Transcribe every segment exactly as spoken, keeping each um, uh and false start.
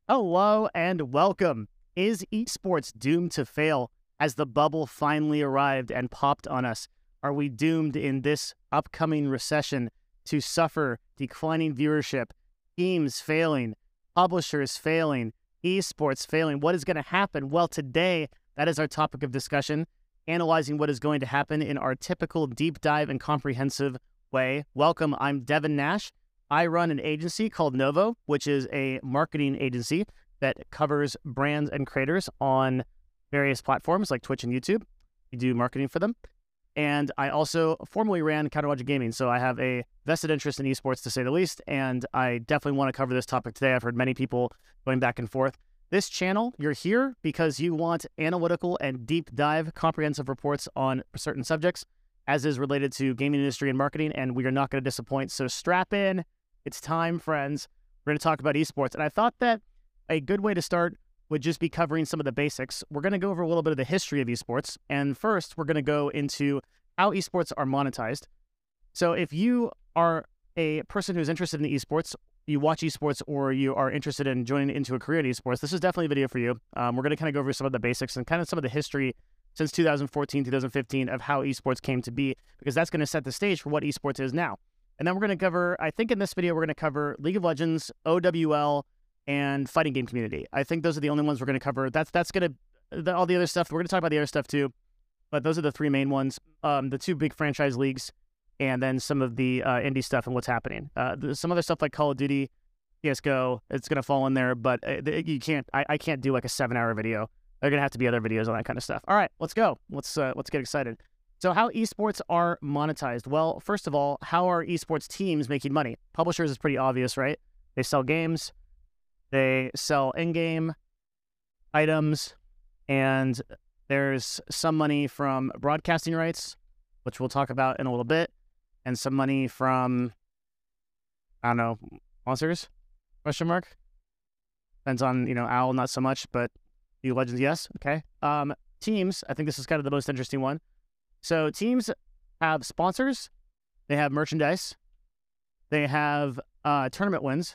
Hello and welcome. Is esports doomed to fail? Has the bubble finally arrived and popped on us? Are we doomed in this upcoming recession to suffer declining viewership, teams failing, publishers failing, esports failing? What is going to happen? Well, today, that is our topic of discussion, analyzing what is going to happen in our typical deep dive and comprehensive way. Welcome, I'm Devin Nash. I run an agency called Novo, which is a marketing agency that covers brands and creators on various platforms like Twitch and YouTube. We do marketing for them. And I also formerly ran Counterlogic Gaming, so I have a vested interest in esports to say the least, and I definitely want to cover this topic today. I've heard many people going back and forth. This channel, you're here because you want analytical and deep dive comprehensive reports on certain subjects, as is related to gaming industry and marketing, and we are not going to disappoint, so strap in. It's time, friends. We're going to talk about esports. And I thought that a good way to start would just be covering some of the basics. We're going to go over a little bit of the history of esports. And first, we're going to go into how esports are monetized. So if you are a person who's interested in esports, you watch esports, or you are interested in joining into a career in esports, this is definitely a video for you. Um, we're going to kind of go over some of the basics and kind of some of the history since two thousand fourteen, two thousand fifteen of how esports came to be, because that's going to set the stage for what esports is now. And then we're going to cover, I think in this video, we're going to cover League of Legends, O W L, and fighting game community. I think those are the only ones we're going to cover. That's that's going to, the, all the other stuff, we're going to talk about the other stuff too, but those are the three main ones. Um, the two big franchise leagues, and then some of the uh, indie stuff and what's happening. Uh, some other stuff like Call of Duty, C S G O, it's going to fall in there, but uh, you can't, I, I can't do like a seven hour video. There are going to have to be other videos on that kind of stuff. All right, let's go. Let's, uh, let's get excited. So how esports are monetized? Well, first of all, how are esports teams making money? Publishers is pretty obvious, right? They sell games, they sell in-game items, and there's some money from broadcasting rights, which we'll talk about in a little bit, and some money from, I don't know, sponsors, question mark? Depends on, you know, Owl, not so much, but League of Legends, yes, okay. Um, teams, I think this is kind of the most interesting one. So teams have sponsors, they have merchandise, they have uh, tournament wins,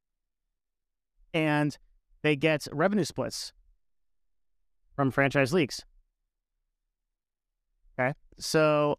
and they get revenue splits from franchise leagues. Okay, so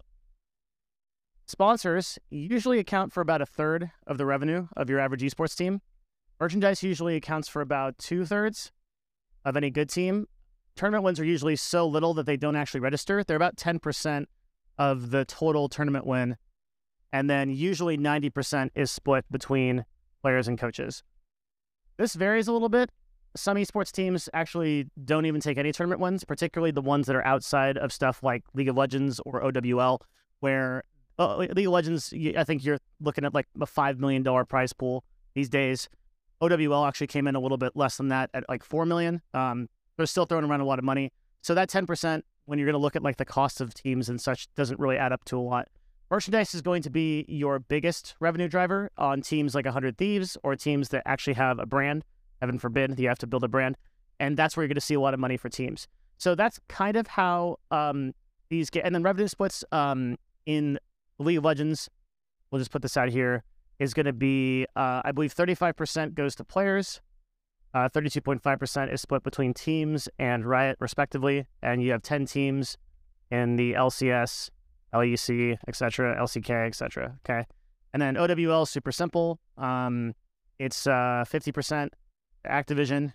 sponsors usually account for about a third of the revenue of your average esports team. Merchandise usually accounts for about two thirds of any good team. Tournament wins are usually so little that they don't actually register. They're about ten percent of the total tournament win. And then usually ninety percent is split between players and coaches. This varies a little bit. Some esports teams actually don't even take any tournament wins, particularly the ones that are outside of stuff like League of Legends or O W L, where uh, League of Legends, I think you're looking at like a five million dollar prize pool these days. O W L actually came in a little bit less than that at like four million dollars. Um, They're still throwing around a lot of money. So that ten percent, when you're going to look at like the cost of teams and such, doesn't really add up to a lot. Merchandise is going to be your biggest revenue driver on teams like one hundred Thieves or teams that actually have a brand. Heaven forbid, you have to build a brand. And that's where you're going to see a lot of money for teams. So that's kind of how um, these get. And then revenue splits um, in League of Legends, we'll just put this out here, is going to be, uh, I believe thirty-five percent goes to players. Uh, thirty-two point five percent is split between teams and Riot, respectively, and you have ten teams in the L C S, L E C, et cetera, L C K, et cetera, okay? And then O W L is super simple. Um, it's uh, fifty percent Activision,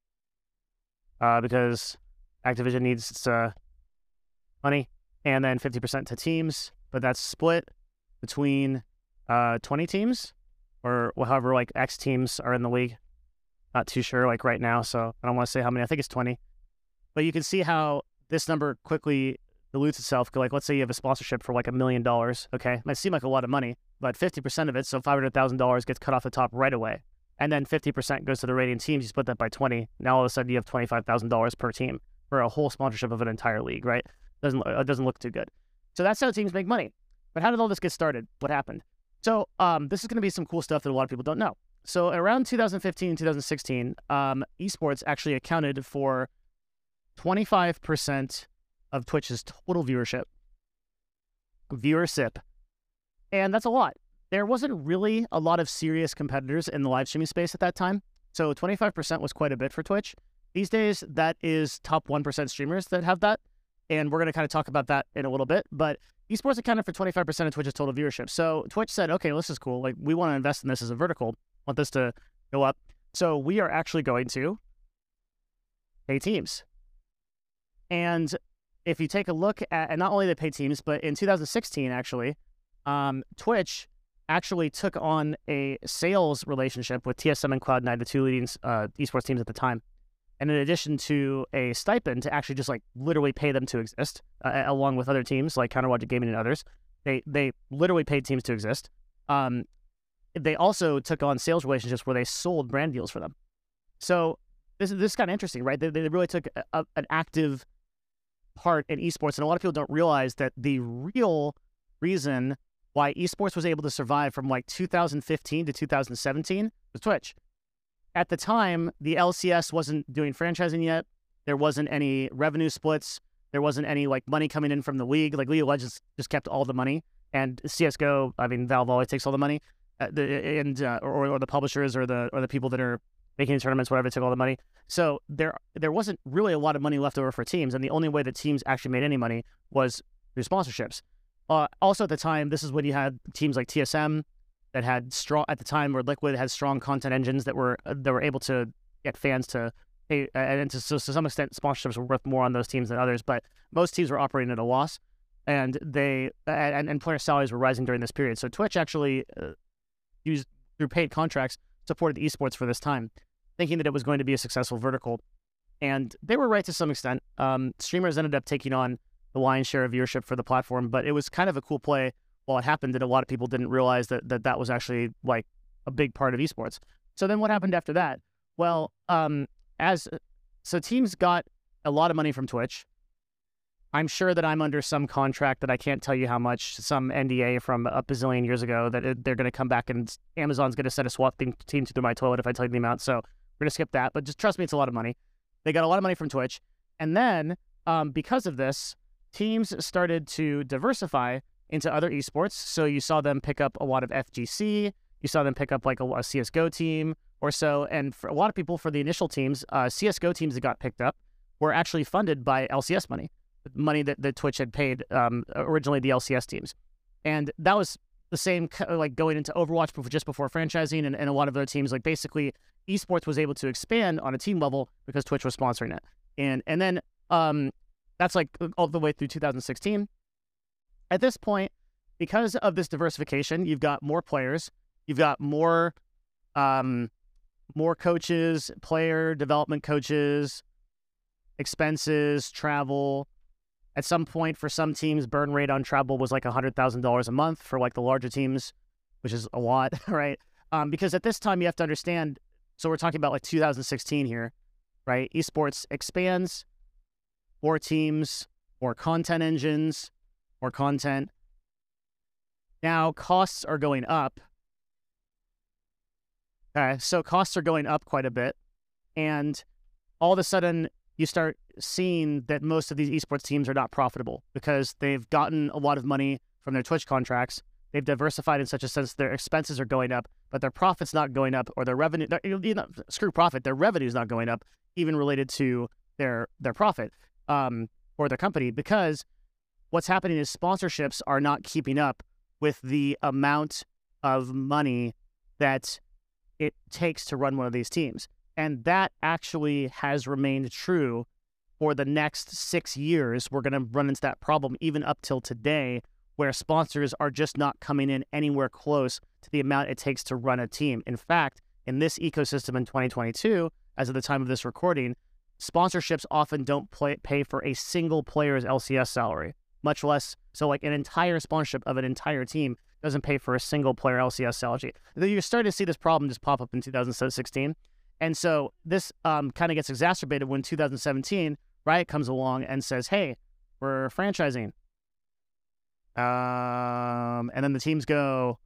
uh, because Activision needs its uh, money, and then fifty percent to teams, but that's split between uh, twenty teams, or however, like, X teams are in the league. Not too sure, like, right now, so I don't want to say how many. I think it's twenty. But you can see how this number quickly dilutes itself. Like, let's say you have a sponsorship for, like, a million dollars, okay? It might seem like a lot of money, but fifty percent of it, so five hundred thousand dollars gets cut off the top right away. And then fifty percent goes to the rating teams. You split that by twenty. Now, all of a sudden, you have twenty-five thousand dollars per team for a whole sponsorship of an entire league, right? Doesn't, it doesn't look too good. So that's how teams make money. But how did all this get started? What happened? So um, this is going to be some cool stuff that a lot of people don't know. So around two thousand fifteen, two thousand sixteen, um, esports actually accounted for twenty-five percent of Twitch's total viewership. Viewership. And that's a lot. There wasn't really a lot of serious competitors in the live streaming space at that time. So twenty-five percent was quite a bit for Twitch. These days, that is top one percent streamers that have that. And we're going to kind of talk about that in a little bit. But esports accounted for twenty-five percent of Twitch's total viewership. So Twitch said, okay, well, this is cool. Like, we want to invest in this as a vertical. Want this to go up. So we are actually going to pay teams. And if you take a look at, and not only they pay teams, but in two thousand sixteen, actually, um, Twitch actually took on a sales relationship with T S M and Cloud nine, the two leading uh, esports teams at the time. And in addition to a stipend to actually just like literally pay them to exist, uh, along with other teams like Counterlogic Gaming and others, they they literally paid teams to exist. Um, they also took on sales relationships where they sold brand deals for them. So this, this is kind of interesting, right? They, they really took a, a, an active part in esports. And a lot of people don't realize that the real reason why esports was able to survive from like two thousand fifteen to two thousand seventeen was Twitch. At the time, the L C S wasn't doing franchising yet. There wasn't any revenue splits. There wasn't any like money coming in from the league. Like League of Legends just kept all the money, and C S G O, I mean, Valve always takes all the money, uh, the, and uh, or, or the publishers or the or the people that are making the tournaments, whatever, took all the money. So there there wasn't really a lot of money left over for teams, and the only way that teams actually made any money was through sponsorships. Uh, also at the time, this is when you had teams like T S M that had strong, at the time where Liquid had strong content engines that were uh, that were able to get fans to pay, uh, and to, so to some extent sponsorships were worth more on those teams than others, but most teams were operating at a loss, and they and, and player salaries were rising during this period. So Twitch actually uh, used, through paid contracts, supported esports for this time, thinking that it was going to be a successful vertical, and they were right to some extent. Um, streamers ended up taking on the lion's share of viewership for the platform, but it was kind of a cool play while it happened, that a lot of people didn't realize that that, that was actually like a big part of esports. So then what happened after that? Well, um, as so teams got a lot of money from Twitch. I'm sure that I'm under some contract that I can't tell you how much, some N D A from a bazillion years ago, that it, they're going to come back and Amazon's going to send a SWAT team through my toilet if I tell you the amount. So we're going to skip that, but just trust me, it's a lot of money. They got a lot of money from Twitch. And then um, because of this, teams started to diversify into other esports. So you saw them pick up a lot of F G C. You saw them pick up like a, a C S G O team or so. And for a lot of people, for the initial teams, uh, C S G O teams that got picked up were actually funded by L C S money, money that, that Twitch had paid um, originally the L C S teams. And that was the same, like going into Overwatch just before franchising, and, and a lot of other teams. Like basically, esports was able to expand on a team level because Twitch was sponsoring it. And, and then um, that's like all the way through two thousand sixteen. At this point, because of this diversification, you've got more players, you've got more um, more coaches, player development coaches, expenses, travel. At some point, for some teams, burn rate on travel was like one hundred thousand dollars a month for like the larger teams, which is a lot, right? Um, because at this time, you have to understand, so we're talking about like two thousand sixteen here, right? Esports expands, more teams, more content engines, more content. Now, costs are going up. Okay, so costs are going up quite a bit. And all of a sudden, you start seeing that most of these esports teams are not profitable because they've gotten a lot of money from their Twitch contracts. They've diversified in such a sense their expenses are going up, but their profit's not going up, or their revenue, you know, screw profit, their revenue's not going up, even related to their, their profit um, or their company, because what's happening is sponsorships are not keeping up with the amount of money that it takes to run one of these teams. And that actually has remained true for the next six years. We're going to run into that problem even up till today, where sponsors are just not coming in anywhere close to the amount it takes to run a team. In fact, in this ecosystem in twenty twenty-two, as of the time of this recording, sponsorships often don't play, pay for a single player's L C S salary, much less, so like an entire sponsorship of an entire team doesn't pay for a single player L C S salary. You're starting to see this problem just pop up in two thousand sixteen. And so this um, kind of gets exacerbated when two thousand seventeen, Riot comes along and says, hey, we're franchising. Um, and then the teams go,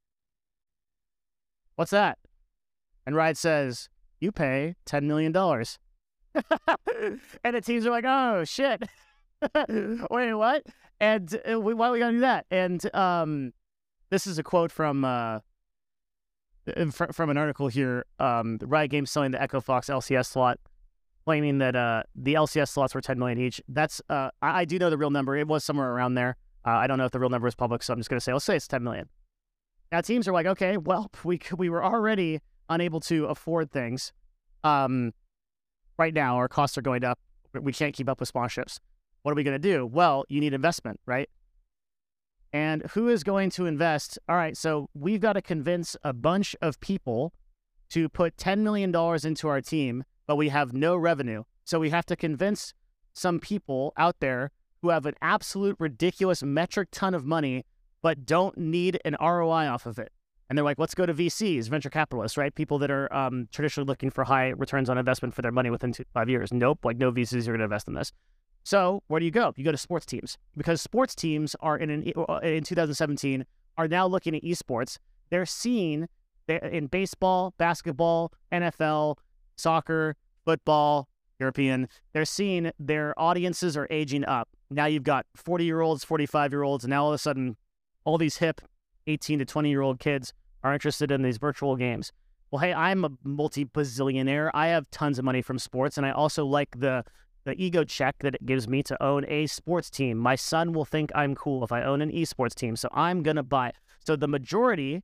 what's that? And Riot says, you pay ten million dollars. And the teams are like, oh, shit. Wait, what? And uh, we, why are we going to do that? And um, this is a quote from uh, fr- from an article here, um, Riot Games selling the Echo Fox L C S slot, claiming that uh, the L C S slots were ten million each. That's uh, I, I do know the real number. It was somewhere around there. Uh, I don't know if the real number is public, so I'm just going to say, let's say it's ten million. Now teams are like, okay, well, we we were already unable to afford things. Um, right now, our costs are going up. We can't keep up with sponsorships. What are we going to do? Well, you need investment, right? And who is going to invest? All right, so we've got to convince a bunch of people to put ten million dollars into our team, but we have no revenue. So we have to convince some people out there who have an absolute ridiculous metric ton of money, but don't need an R O I off of it. And they're like, let's go to V Cs, venture capitalists, right? People that are um, traditionally looking for high returns on investment for their money within two, five years. Nope, like no V Cs are going to invest in this. So where do you go? You go to sports teams, because sports teams are in an, in two thousand seventeen are now looking at esports. They're seeing in baseball, basketball, N F L, soccer, football, European, they're seeing their audiences are aging up. Now you've got forty-year-olds, forty-five-year-olds, and now all of a sudden, all these hip eighteen to twenty-year-old kids are interested in these virtual games. Well, hey, I'm a multi-bazillionaire. I have tons of money from sports, and I also like the the ego check that it gives me to own a sports team. My son will think I'm cool if I own an esports team, so I'm going to buy it. So the majority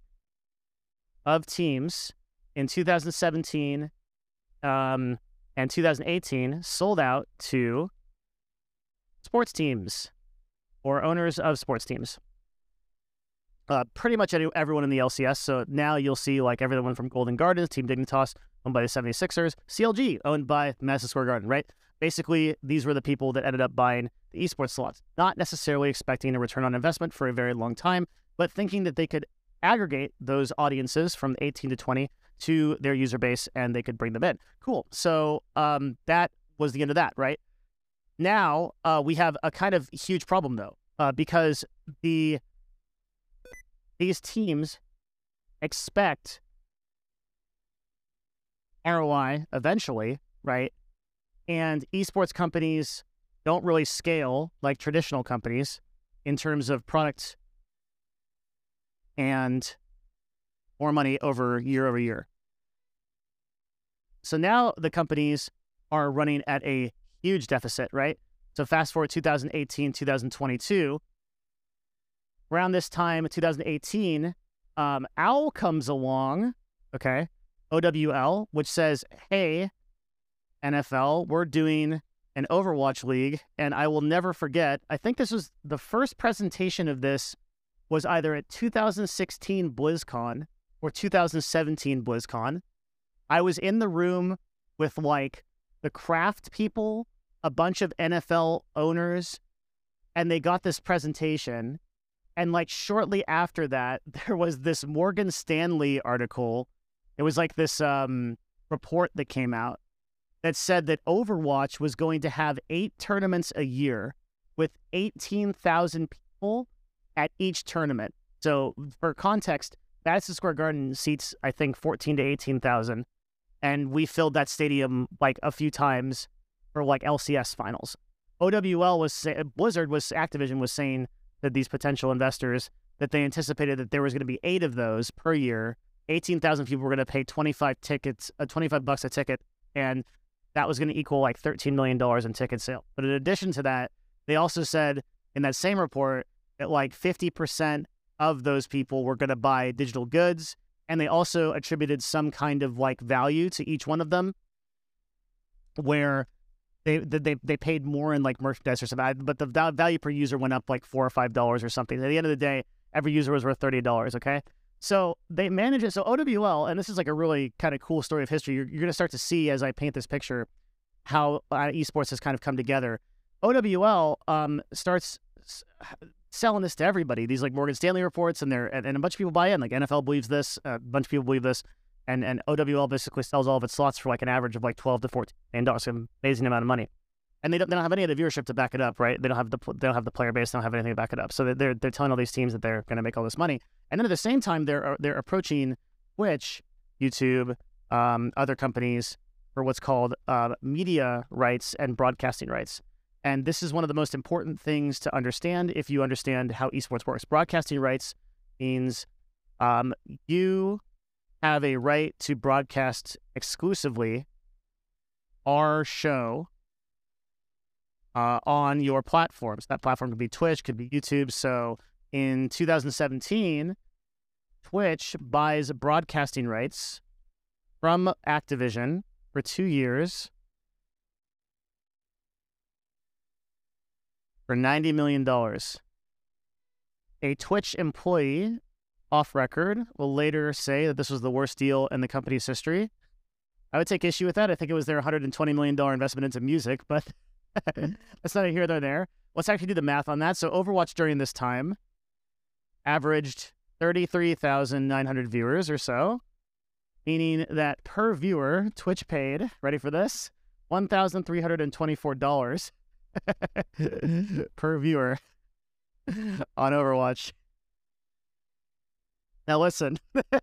of teams in two thousand seventeen um, and two thousand eighteen sold out to sports teams or owners of sports teams. Uh, pretty much any, everyone in the L C S. So now you'll see like everyone from Golden Gardens, Team Dignitas, owned by the seventy-sixers, C L G, owned by Madison Square Garden, right? Basically, these were the people that ended up buying the esports slots, not necessarily expecting a return on investment for a very long time, but thinking that they could aggregate those audiences from eighteen to twenty to their user base and they could bring them in. Cool. So um, that was the end of that, right? Now uh, we have a kind of huge problem, though, uh, because the these teams expect R O I eventually, right? And esports companies don't really scale like traditional companies in terms of product and more money over year over year. So now the companies are running at a huge deficit, right? So fast forward two thousand eighteen, two thousand twenty-two, around this time, two thousand eighteen, um, Owl comes along, okay, O W L, which says, hey, N F L, we're doing an Overwatch League, and I will never forget, I think this was the first presentation of this was either at two thousand sixteen BlizzCon or two thousand seventeen BlizzCon. I was in the room with like the Kraft people, a bunch of N F L owners, and they got this presentation. And like shortly after that, there was this Morgan Stanley article. It was like this um, report that came out that said that Overwatch was going to have eight tournaments a year with eighteen thousand people at each tournament. So for context, Madison Square Garden seats, I think, fourteen to eighteen thousand. And we filled that stadium like a few times for like L C S finals. O W L was, say, Blizzard was, Activision was saying that these potential investors, that they anticipated that there was going to be eight of those per year. eighteen thousand people were going to pay twenty-five tickets, uh, twenty-five bucks a ticket. And that was going to equal like thirteen million dollars in ticket sale. But in addition to that, they also said in that same report that like fifty percent of those people were going to buy digital goods. And they also attributed some kind of like value to each one of them where they they they paid more in like merchandise or something. But the value per user went up like four or five dollars or something. At the end of the day, every user was worth thirty dollars, okay? So they manage it. So O W L, and this is like a really kind of cool story of history. You're, you're going to start to see as I paint this picture how uh, esports has kind of come together. O W L um, starts s- selling this to everybody. These like Morgan Stanley reports, and they're and, and a bunch of people buy in. Like N F L believes this, a bunch of people believe this, and and O W L basically sells all of its slots for like an average of like twelve to fourteen million dollars, an amazing amount of money. And they don't, they don't have any of the viewership to back it up, right? They don't have the they don't have the player base, they don't have anything to back it up. So they're they're telling all these teams that they're going to make all this money, and then at the same time they're they're approaching Twitch, YouTube, um, other companies for what's called uh, media rights and broadcasting rights. And this is one of the most important things to understand if you understand how esports works. Broadcasting rights means um, you have a right to broadcast exclusively our show uh, on your platforms. That platform could be Twitch, could be YouTube. So in two thousand seventeen, Twitch buys broadcasting rights from Activision for two years for ninety million dollars. A Twitch employee, off record, will later say that this was the worst deal in the company's history. I would take issue with that. I think it was their one hundred twenty million dollars investment into music, but that's not a here nor there. Let's actually do the math on that. So Overwatch during this time averaged thirty-three thousand nine hundred viewers or so, meaning that per viewer, Twitch paid, ready for this, one thousand three hundred twenty-four dollars per viewer on Overwatch. Now listen,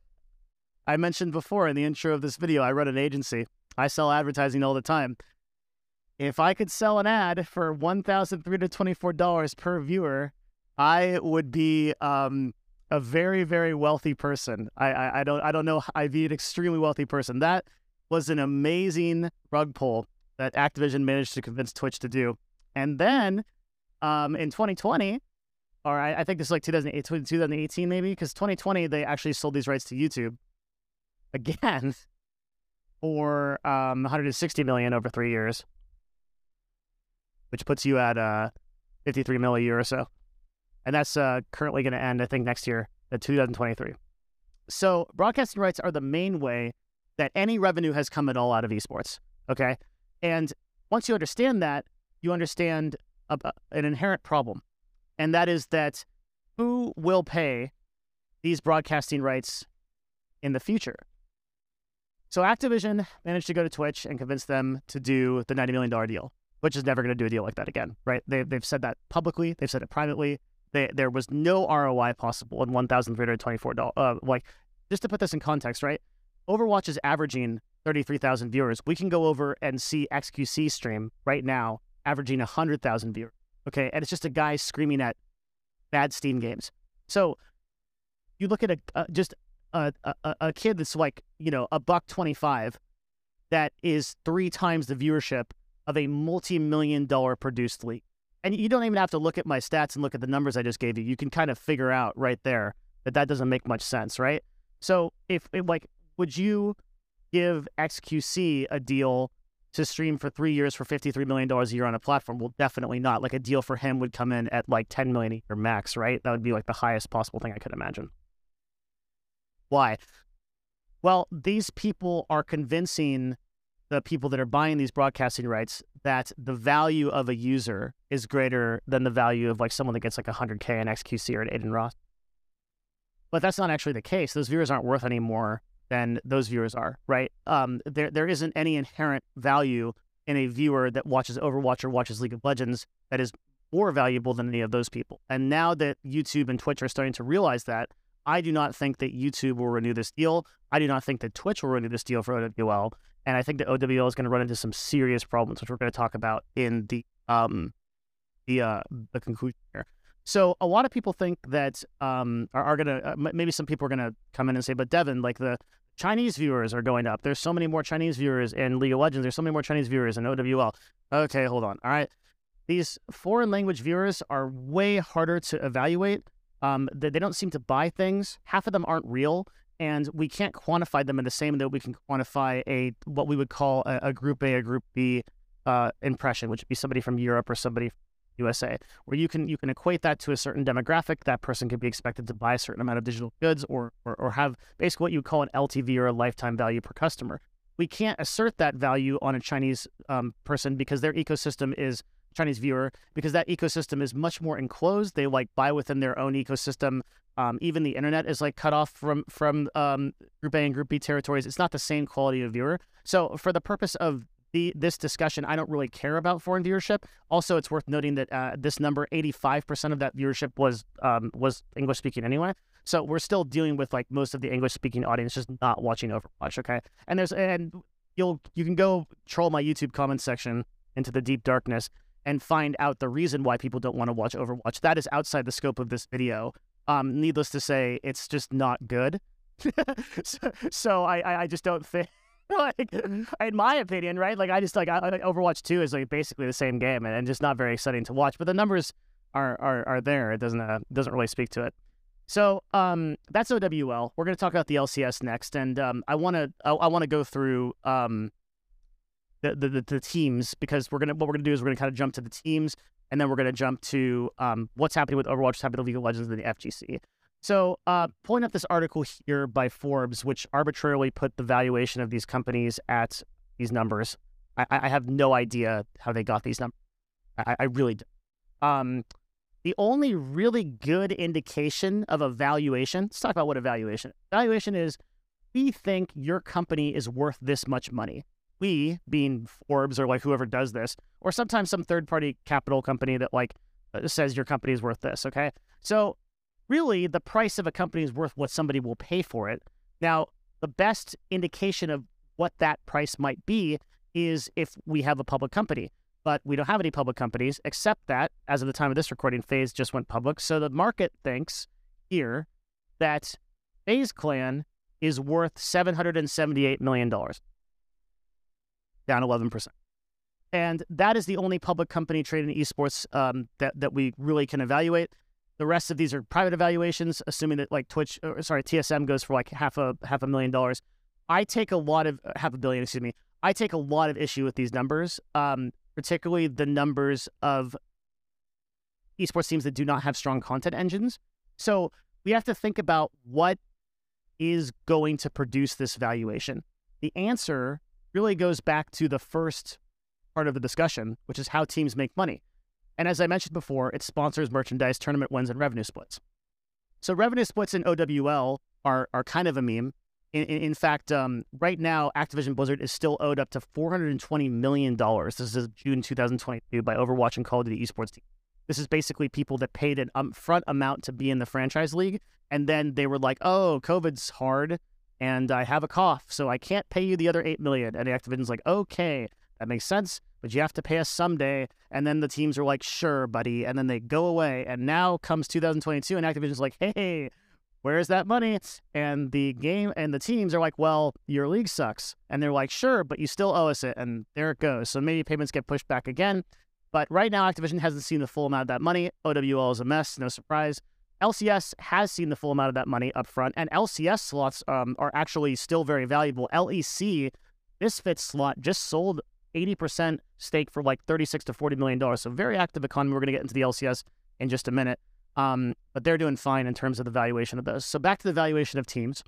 I mentioned before in the intro of this video, I run an agency. I sell advertising all the time. If I could sell an ad for one thousand three hundred twenty-four dollars per viewer, I would be um, a very, very wealthy person. I, I, I don't I don't know. I'd be an extremely wealthy person. That was an amazing rug pull that Activision managed to convince Twitch to do. And then um, in twenty twenty, or I, I think this is like two thousand eight, twenty eighteen maybe, because twenty twenty, they actually sold these rights to YouTube again for um, one hundred sixty million dollars over three years, which puts you at uh, fifty-three mil a year or so. And that's uh, currently going to end, I think, next year, at two thousand twenty-three. So broadcasting rights are the main way that any revenue has come at all out of esports, okay? And once you understand that, you understand a, an inherent problem. And that is that who will pay these broadcasting rights in the future? So Activision managed to go to Twitch and convince them to do the ninety million dollars deal, which is never going to do a deal like that again, right? They, they've said that publicly. They've said it privately. They, there was no R O I possible in one thousand three hundred twenty-four dollars. Uh, like, just to put this in context, right? Overwatch is averaging thirty-three thousand viewers. We can go over and see X Q C stream right now, averaging one hundred thousand viewers. Okay, and it's just a guy screaming at bad Steam games. So you look at a uh, just a, a a kid that's like, you know, a buck twenty-five that is three times the viewership of a multi-million dollar produced league. And you don't even have to look at my stats and look at the numbers I just gave you. You can kind of figure out right there that that doesn't make much sense, right? So if, if like, would you give X Q C a deal to stream for three years for fifty-three million dollars a year on a platform? Well, definitely not. Like, a deal for him would come in at like ten million dollars a year max, right? That would be like the highest possible thing I could imagine. Why? Well, these people are convincing the people that are buying these broadcasting rights that the value of a user is greater than the value of like someone that gets like one hundred K in X Q C or an Aiden Ross. But that's not actually the case. Those viewers aren't worth any more than those viewers are, right? Um, there there isn't any inherent value in a viewer that watches Overwatch or watches League of Legends that is more valuable than any of those people. And now that YouTube and Twitch are starting to realize that, I do not think that YouTube will renew this deal. I do not think that Twitch will renew this deal for O W L. And I think that O W L is going to run into some serious problems, which we're going to talk about in the um the uh the conclusion here. So a lot of people think that um are, are going to uh, maybe some people are going to come in and say, but Devin, like the Chinese viewers are going up. There's so many more Chinese viewers in League of Legends. There's so many more Chinese viewers in O W L. Okay, hold on. All right, these foreign language viewers are way harder to evaluate. Um, they, they don't seem to buy things. Half of them aren't real. And we can't quantify them in the same way that we can quantify a what we would call a, a Group A, a Group B uh, impression, which would be somebody from Europe or somebody from U S A, where you can you can equate that to a certain demographic. That person could be expected to buy a certain amount of digital goods or, or, or have basically what you would call an L T V or a lifetime value per customer. We can't assert that value on a Chinese um, person because their ecosystem is Chinese viewer, because that ecosystem is much more enclosed. They like buy within their own ecosystem. Um, even the internet is like cut off from from um, Group A and Group B territories. It's not the same quality of viewer. So for the purpose of the this discussion, I don't really care about foreign viewership. Also, it's worth noting that uh, this number, eighty-five percent of that viewership was um, was English speaking anyway. So we're still dealing with like most of the English speaking audience just not watching Overwatch. Okay, and there's and you'll you can go troll my YouTube comment section into the deep darkness and find out the reason why people don't want to watch Overwatch. That is outside the scope of this video. Um, needless to say, it's just not good. so, so I, I just don't think, like, in my opinion, right? Like, I just, like, I, Overwatch two is, like, basically the same game and, and just not very exciting to watch. But the numbers are are, are there. It doesn't uh, doesn't really speak to it. So um, that's O W L. We're going to talk about the L C S next. And um, I want to I, I want to go through um, the, the, the, the teams, because we're going to, what we're going to do is we're going to kind of jump to the teams, and then we're going to jump to um, what's happening with Overwatch, what's happening with League of Legends and the F G C. So uh, pulling up this article here by Forbes, which arbitrarily put the valuation of these companies at these numbers. I, I have no idea how they got these numbers. I, I really do. Um, the only really good indication of a valuation, let's talk about what a valuation is. Valuation is, we think your company is worth this much money. We, being Forbes or like whoever does this, or sometimes some third-party capital company that like says your company is worth this, okay? So really, the price of a company is worth what somebody will pay for it. Now, the best indication of what that price might be is if we have a public company. But we don't have any public companies, except that, as of the time of this recording, FaZe just went public. So the market thinks here that FaZe Clan is worth seven hundred seventy-eight million dollars, down eleven percent. And that is the only public company trading in esports um, that, that we really can evaluate. The rest of these are private evaluations, assuming that like Twitch, or, sorry, T S M goes for like half a half a million dollars. I take a lot of, half a billion, excuse me. I take a lot of issue with these numbers. Um, particularly the numbers of esports teams that do not have strong content engines. So we have to think about what is going to produce this valuation. The answer really goes back to the first part of the discussion, which is how teams make money. And as I mentioned before, it's sponsors, merchandise, tournament wins, and revenue splits. So revenue splits in O W L are, are kind of a meme. In, in, in fact, um, right now, Activision Blizzard is still owed up to four hundred twenty million dollars. This is June two thousand twenty-two by Overwatch and Call of Duty esports team. This is basically people that paid an upfront amount to be in the franchise league, and then they were like, oh, COVID's hard, and I have a cough, so I can't pay you the other eight million dollars. And Activision's like, okay, that makes sense, but you have to pay us someday. And then the teams are like, sure, buddy, and then they go away. And now comes two thousand twenty-two, and Activision's like, hey, where's that money? And the game and the teams are like, well, your league sucks. And they're like, sure, but you still owe us it. And there it goes. So maybe payments get pushed back again. But right now, Activision hasn't seen the full amount of that money. O W L is a mess, no surprise. L C S has seen the full amount of that money up front. And L C S slots um, are actually still very valuable. L E C, Misfits slot, just sold eighty percent stake for like thirty-six to forty million dollars. So very active economy. We're going to get into the L C S in just a minute. Um, but they're doing fine in terms of the valuation of those. So back to the valuation of teams.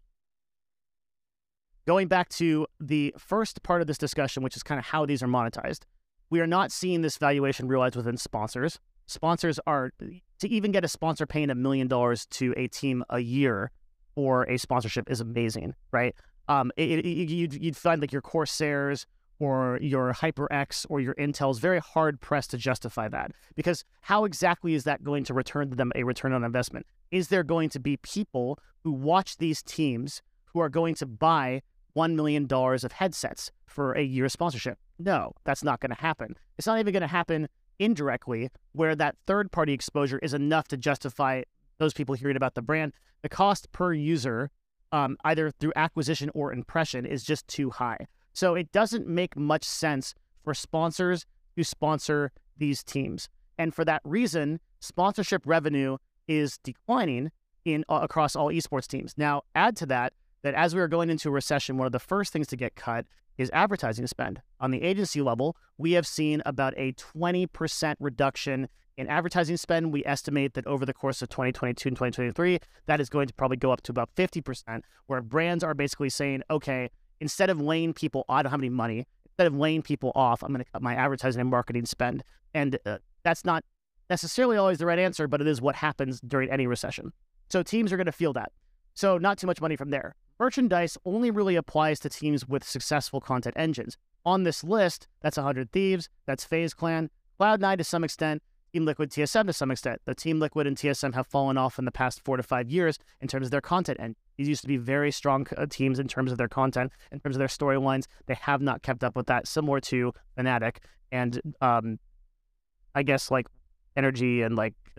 Going back to the first part of this discussion, which is kind of how these are monetized. We are not seeing this valuation realized within sponsors. Sponsors are, to even get a sponsor paying a million dollars to a team a year for a sponsorship is amazing, right? Um, it, it, you'd, you'd find like your Corsairs or your HyperX or your Intel's very hard pressed to justify that, because how exactly is that going to return to them a return on investment? Is there going to be people who watch these teams who are going to buy one million dollars of headsets for a year sponsorship? No, that's not going to happen. It's not even going to happen indirectly, where that third-party exposure is enough to justify those people hearing about the brand. The cost per user, um, either through acquisition or impression, is just too high. So it doesn't make much sense for sponsors to sponsor these teams. And for that reason, sponsorship revenue is declining in uh, across all esports teams. Now, add to that, that as we are going into a recession, one of the first things to get cut is advertising spend. On the agency level, we have seen about a twenty percent reduction in advertising spend. We estimate that over the course of twenty twenty-two and twenty twenty-three, that is going to probably go up to about fifty percent, where brands are basically saying, okay, instead of laying people, I don't have any money, instead of laying people off, I'm going to cut my advertising and marketing spend. And uh, that's not necessarily always the right answer, but it is what happens during any recession. So teams are going to feel that. So not too much money from there. Merchandise only really applies to teams with successful content engines. On this list, that's one hundred Thieves, that's FaZe Clan, Cloud nine to some extent, Team Liquid, T S M to some extent. The Team Liquid and T S M have fallen off in the past four to five years in terms of their content. And these used to be very strong teams in terms of their content, in terms of their storylines. They have not kept up with that, similar to Fnatic and um, I guess like Energy and like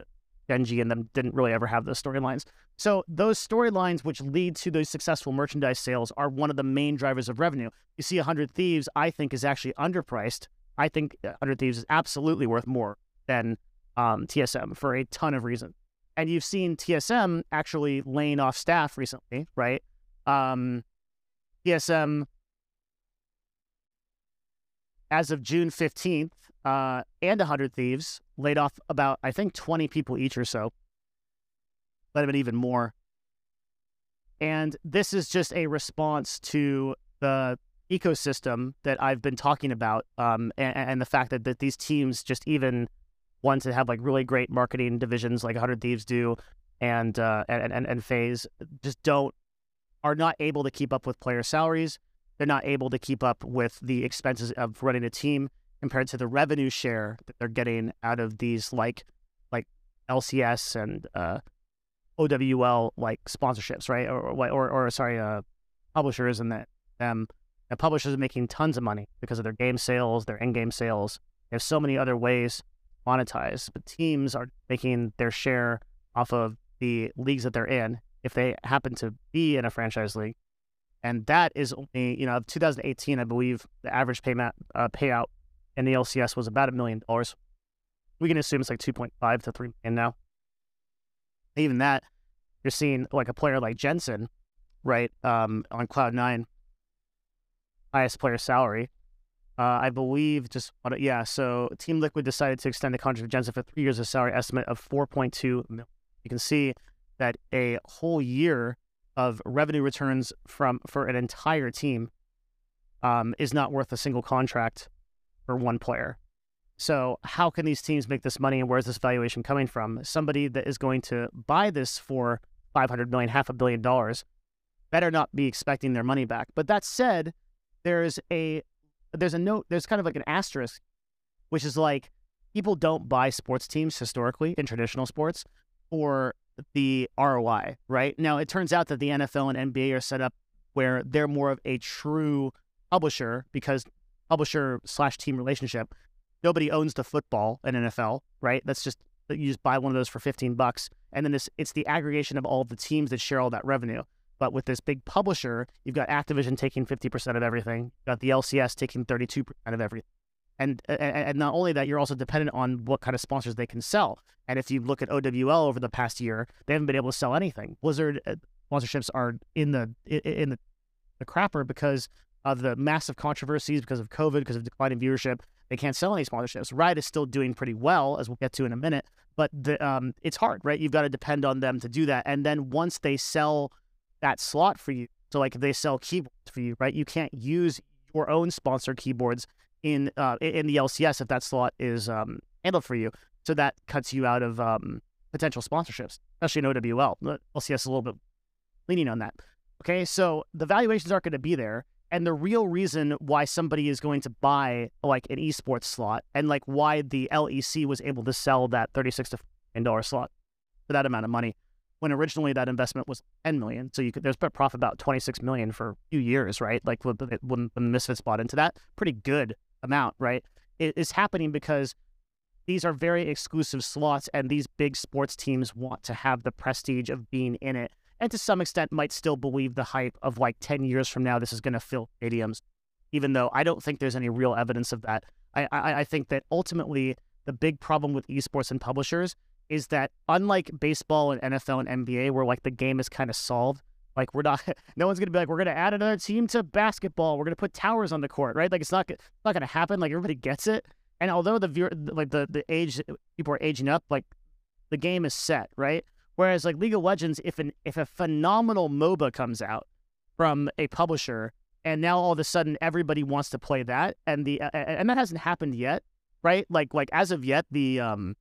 Genji and them didn't really ever have those storylines. So those storylines which lead to those successful merchandise sales are one of the main drivers of revenue. You see one hundred Thieves, I think, is actually underpriced. I think one hundred Thieves is absolutely worth more than um, T S M for a ton of reasons. And you've seen T S M actually laying off staff recently, right? Um, T S M, as of June fifteenth, uh, and one hundred Thieves laid off about, I think, twenty people each or so. Might have been even more. And this is just a response to the ecosystem that I've been talking about, um, and, and the fact that, that these teams just even want to have like really great marketing divisions like one hundred Thieves do, and uh, and and, and FaZe just don't are not able to keep up with player salaries. They're not able to keep up with the expenses of running a team compared to the revenue share that they're getting out of these like like L C S and uh, O W L like sponsorships, right? Or or or, or sorry, uh, publishers, and that um, and publishers are making tons of money because of their game sales, their in-game sales. They have so many other ways to monetize, but teams are making their share off of the leagues that they're in if they happen to be in a franchise league. And that is only, you know, two thousand eighteen, I believe the average payment uh, payout in the L C S was about a million dollars. We can assume it's like two point five to three million now. Even that, you're seeing like a player like Jensen, right, um, on Cloud nine, highest player salary. Uh, I believe just, yeah, so Team Liquid decided to extend the contract with Jensen for three years, a salary estimate of four point two million. You can see that a whole year of revenue returns from for an entire team um, is not worth a single contract for one player. So how can these teams make this money, and where's this valuation coming from? Somebody that is going to buy this for five hundred million dollars, half a billion dollars, better not be expecting their money back. But that said, there's a there's a note, there's kind of like an asterisk, which is like people don't buy sports teams historically in traditional sports for the R O I, right? Now, it turns out that the N F L and N B A are set up where they're more of a true publisher, because publisher slash team relationship. Nobody owns the football in N F L, right? That's just, you just buy one of those for fifteen bucks. And then this, it's the aggregation of all of the teams that share all that revenue. But with this big publisher, you've got Activision taking fifty percent of everything. You've got the L C S taking thirty-two percent of everything. And, and and not only that, you're also dependent on what kind of sponsors they can sell. And if you look at O W L over the past year, they haven't been able to sell anything. Blizzard sponsorships are in the in the, the crapper because of the massive controversies, because of COVID, because of declining viewership. They can't sell any sponsorships. Riot is still doing pretty well, as we'll get to in a minute, but the, um, it's hard, right? You've got to depend on them to do that. And then once they sell that slot for you, so like if they sell keyboards for you, right? You can't use your own sponsored keyboards in uh, in the L C S if that slot is um, handled for you. So that cuts you out of um, potential sponsorships, especially in O W L. L C S is a little bit leaning on that. Okay, so the valuations aren't going to be there. And the real reason why somebody is going to buy like an esports slot, and like why the L E C was able to sell that thirty-six to forty million dollars slot for that amount of money, when originally that investment was ten million dollars. So you could, there's a profit about twenty-six million dollars for a few years, right? Like when, when, when Misfits bought into that, pretty good amount, right? It is happening because these are very exclusive slots, and these big sports teams want to have the prestige of being in it. And to some extent might still believe the hype of like ten years from now, this is going to fill stadiums, even though I don't think there's any real evidence of that. I, I, I think that ultimately the big problem with esports and publishers is that, unlike baseball and N F L and N B A, where like the game is kind of solved, like we're not, no one's going to be like, we're going to add another team to basketball, we're going to put towers on the court, right? Like it's not, it's not going to happen. Like everybody gets it. And although the viewer, like the, the age, people are aging up, like the game is set, right? Whereas like League of Legends, if an if a phenomenal MOBA comes out from a publisher, and now all of a sudden everybody wants to play that, and the uh, and that hasn't happened yet, right? Like like as of yet, the um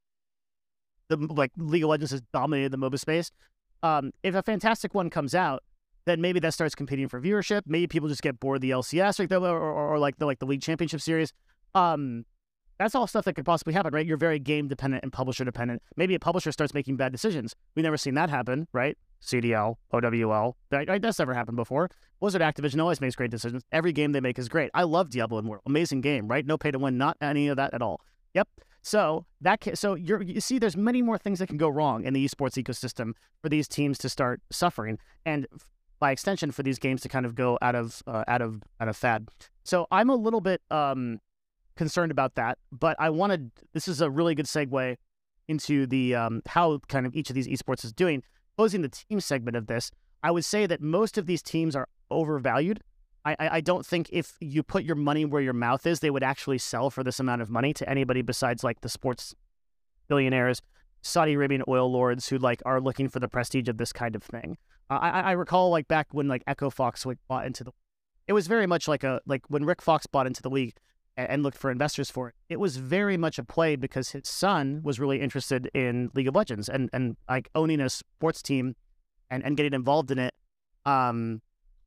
the like League of Legends has dominated the MOBA space. Um, if a fantastic one comes out, then maybe that starts competing for viewership. Maybe people just get bored of the L C S, like the, or, or, or like the like the League Championship Series. Um, That's all stuff that could possibly happen, right? You're very game dependent and publisher dependent. Maybe a publisher starts making bad decisions. We've never seen that happen, right? C D L, O W L, right? That's never happened before. Blizzard Activision always makes great decisions. Every game they make is great. I love Diablo Immortal. Amazing game, right? No pay to win, not any of that at all. Yep. So that can, so you're, you see, there's many more things that can go wrong in the esports ecosystem for these teams to start suffering, and by extension, for these games to kind of go out of uh, out of out of fad. So I'm a little bit um, concerned about that, but I wanted. This is a really good segue into the um, how kind of each of these esports is doing. Closing the team segment of this, I would say that most of these teams are overvalued. I, I don't think if you put your money where your mouth is, they would actually sell for this amount of money to anybody besides like the sports billionaires, Saudi Arabian oil lords who like are looking for the prestige of this kind of thing. Uh, I, I recall like back when like Echo Fox like, bought into the, it was very much like a like when Rick Fox bought into the league and, and looked for investors for it. It was very much a play because his son was really interested in League of Legends and and like owning a sports team and and getting involved in it um,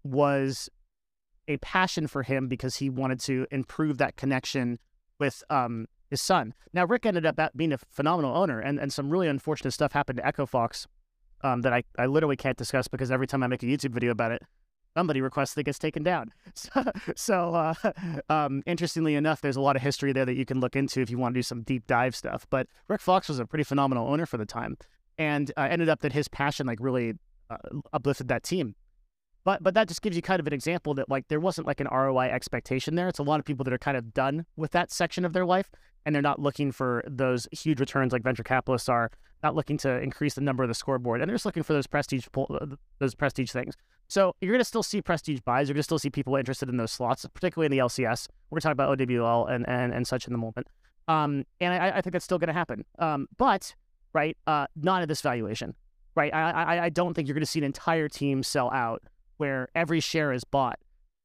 was a passion for him because he wanted to improve that connection with um, his son. Now, Rick ended up being a phenomenal owner, and, and some really unfortunate stuff happened to Echo Fox um, that I, I literally can't discuss because every time I make a YouTube video about it, somebody requests that it gets taken down. So, so uh, um, interestingly enough, there's a lot of history there that you can look into if you want to do some deep dive stuff. But Rick Fox was a pretty phenomenal owner for the time, and uh, ended up that his passion like really uh, uplifted that team. But but that just gives you kind of an example that like there wasn't like an R O I expectation there. It's a lot of people that are kind of done with that section of their life, and they're not looking for those huge returns like venture capitalists are, not looking to increase the number of the scoreboard, and they're just looking for those prestige those prestige things. So you're going to still see prestige buys. You're going to still see people interested in those slots, particularly in the L C S. We're talking about O W L and and, and such in the moment. Um, and I, I think that's still going to happen. Um, but, right, uh, not at this valuation. Right, I, I, I don't think you're going to see an entire team sell out where every share is bought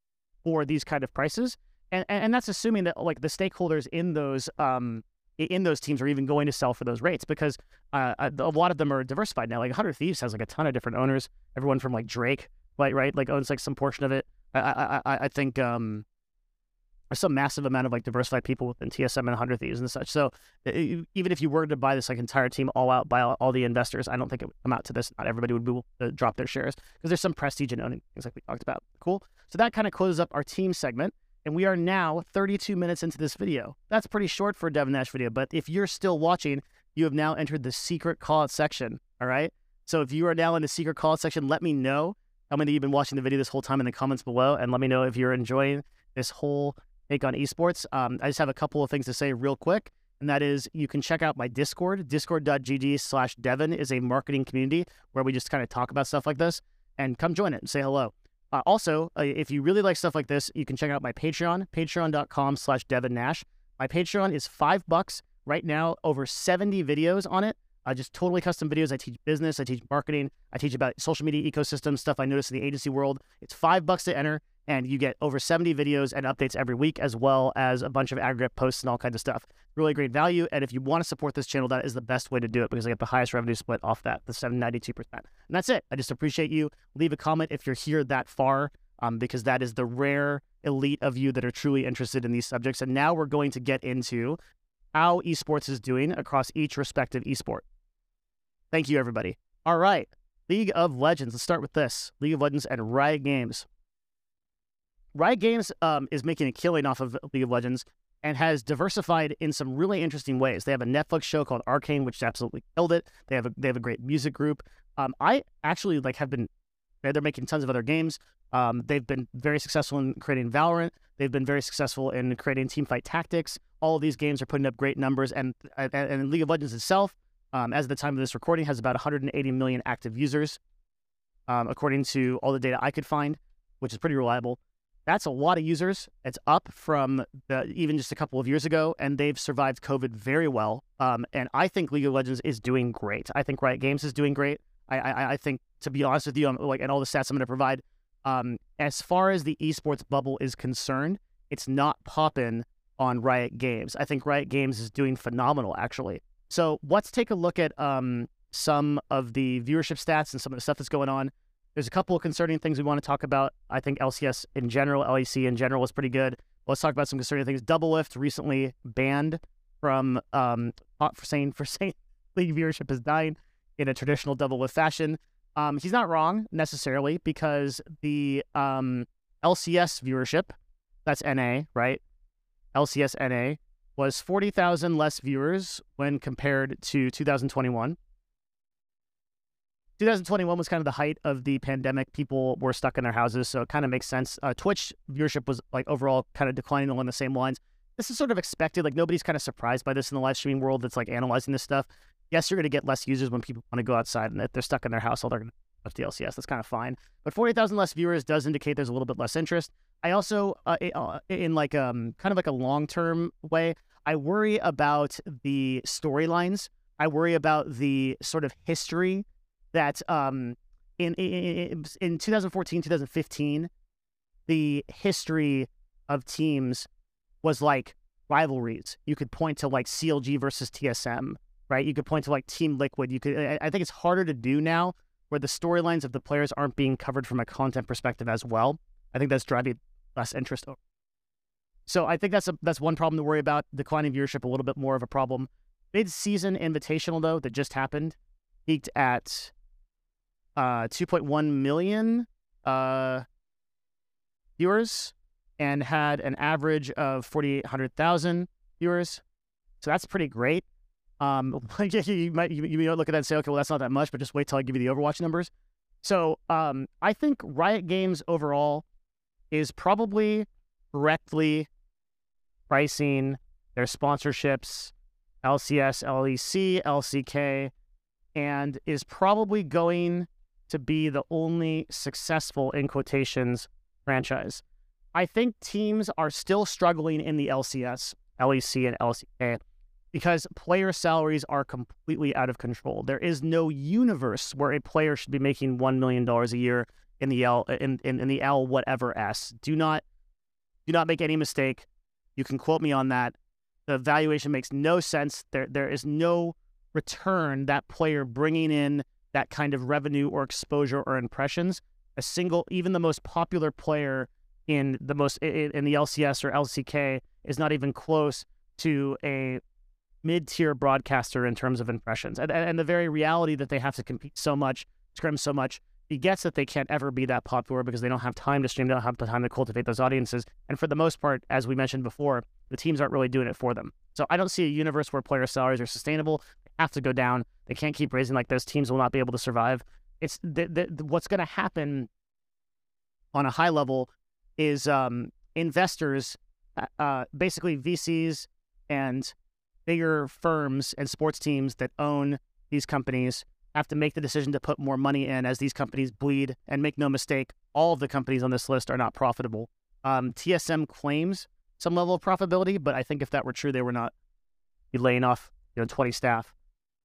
for these kind of prices, and, and and that's assuming that like the stakeholders in those um in those teams are even going to sell for those rates, because uh, a lot of them are diversified now. Like one hundred Thieves has like a ton of different owners, everyone from like Drake, right, right, like owns like some portion of it. I I I, I think um there's some massive amount of like diversified people within T S M and one hundred Thieves and such. So it, even if you were to buy this like entire team all out by all, all the investors, I don't think it would come out to this. Not everybody would be able to drop their shares because there's some prestige in owning things like we talked about. Cool. So that kind of closes up our team segment, and we are now thirty-two minutes into this video. That's pretty short for a Devin Nash video, but if you're still watching, you have now entered the secret call-out section. All right. So if you are now in the secret call-out section, let me know how many of you have been watching the video this whole time in the comments below, and let me know if you're enjoying this whole take on esports. Um, I just have a couple of things to say real quick, and that is you can check out my Discord. Discord.gg slash Devin is a marketing community where we just kind of talk about stuff like this, and come join it and say hello. Uh, also, uh, if you really like stuff like this, you can check out my Patreon, patreon.com slash Devin Nash. My Patreon is five bucks right now, over seventy videos on it. Uh, just totally custom videos. I teach business, I teach marketing, I teach about social media ecosystem, stuff I noticed in the agency world. It's five bucks to enter, and you get over seventy videos and updates every week, as well as a bunch of aggregate posts and all kinds of stuff. Really great value, and if you want to support this channel, that is the best way to do it because I get the highest revenue split off that, the seven ninety-two percent. And that's it. I just appreciate you. Leave a comment if you're here that far, um, because that is the rare elite of you that are truly interested in these subjects. And now we're going to get into how esports is doing across each respective esport. Thank you, everybody. All right, League of Legends. Let's start with this. League of Legends and Riot Games. Riot Games um, is making a killing off of League of Legends and has diversified in some really interesting ways. They have a Netflix show called Arcane, which absolutely killed it. They have a they have a great music group. Um, I actually like have been. They're making tons of other games. Um, they've been very successful in creating Valorant. They've been very successful in creating Teamfight Tactics. All of these games are putting up great numbers, and and, and League of Legends itself, um, as of the time of this recording, has about one hundred eighty million active users, um, according to all the data I could find, which is pretty reliable. That's a lot of users. It's up from the, even just a couple of years ago, and they've survived COVID very well. Um, and I think League of Legends is doing great. I think Riot Games is doing great. I, I, I think, to be honest with you, I'm, like, and all the stats I'm going to provide, um, as far as the esports bubble is concerned, it's not popping on Riot Games. I think Riot Games is doing phenomenal, actually. So let's take a look at um, some of the viewership stats and some of the stuff that's going on. There's a couple of concerning things we want to talk about. I think L C S in general, L E C in general is pretty good. Let's talk about some concerning things. Doublelift recently banned from um, for saying for saying league viewership is dying in a traditional Doublelift fashion. Um, he's not wrong necessarily, because the um, L C S viewership, that's N A, right? L C S N A was forty thousand less viewers when compared to two thousand twenty-one. two thousand twenty-one was kind of the height of the pandemic. People were stuck in their houses, so it kind of makes sense. Uh, Twitch viewership was like overall kind of declining along the same lines. This is sort of expected. Like nobody's kind of surprised by this in the live streaming world that's like analyzing this stuff. Yes, you're going to get less users when people want to go outside, and if they're stuck in their house, all they're going to watch the L C S. That's kind of fine. But forty thousand less viewers does indicate there's a little bit less interest. I also, uh, in like um kind of like a long-term way, I worry about the storylines. I worry about the sort of history that um in in, in twenty fourteen, twenty fifteen, the history of teams was like rivalries. You could point to like C L G versus T S M, right? You could point to like Team Liquid. You could. I think it's harder to do now, where the storylines of the players aren't being covered from a content perspective as well. I think that's driving less interest. So I think that's a that's one problem to worry about. Declining viewership, a little bit more of a problem. Mid-season Invitational though that just happened peaked at uh, two point one million uh, viewers and had an average of forty-eight hundred thousand viewers. So that's pretty great. Um, you might you, you might look at that and say, okay, well that's not that much, but just wait till I give you the Overwatch numbers. So um, I think Riot Games overall is probably correctly pricing their sponsorships, L C S, L E C, L C K, and is probably going to be the only successful, in quotations, franchise. I think teams are still struggling in the L C S, L E C, and L C K because player salaries are completely out of control. There is no universe where a player should be making one million dollars a year in the L in, in, in the L whatever S. Do not do not make any mistake. You can quote me on that. The valuation makes no sense. There there is no return that player bringing in that kind of revenue or exposure or impressions. A single, even the most popular player in the most in, in the L C S or L C K is not even close to a mid-tier broadcaster in terms of impressions. And, and the very reality that they have to compete so much, scrim so much, begets that they can't ever be that popular because they don't have time to stream, they don't have the time to cultivate those audiences. And for the most part, as we mentioned before, the teams aren't really doing it for them. So I don't see a universe where player salaries are sustainable. They have to go down. They can't keep raising like this. Teams will not be able to survive. It's the, the, the, what's going to happen on a high level is um, investors, uh, basically V Cs and bigger firms and sports teams that own these companies have to make the decision to put more money in as these companies bleed. And make no mistake, all of the companies on this list are not profitable. Um, T S M claims some level of profitability, but I think if that were true, they were not be laying off you know twenty staff.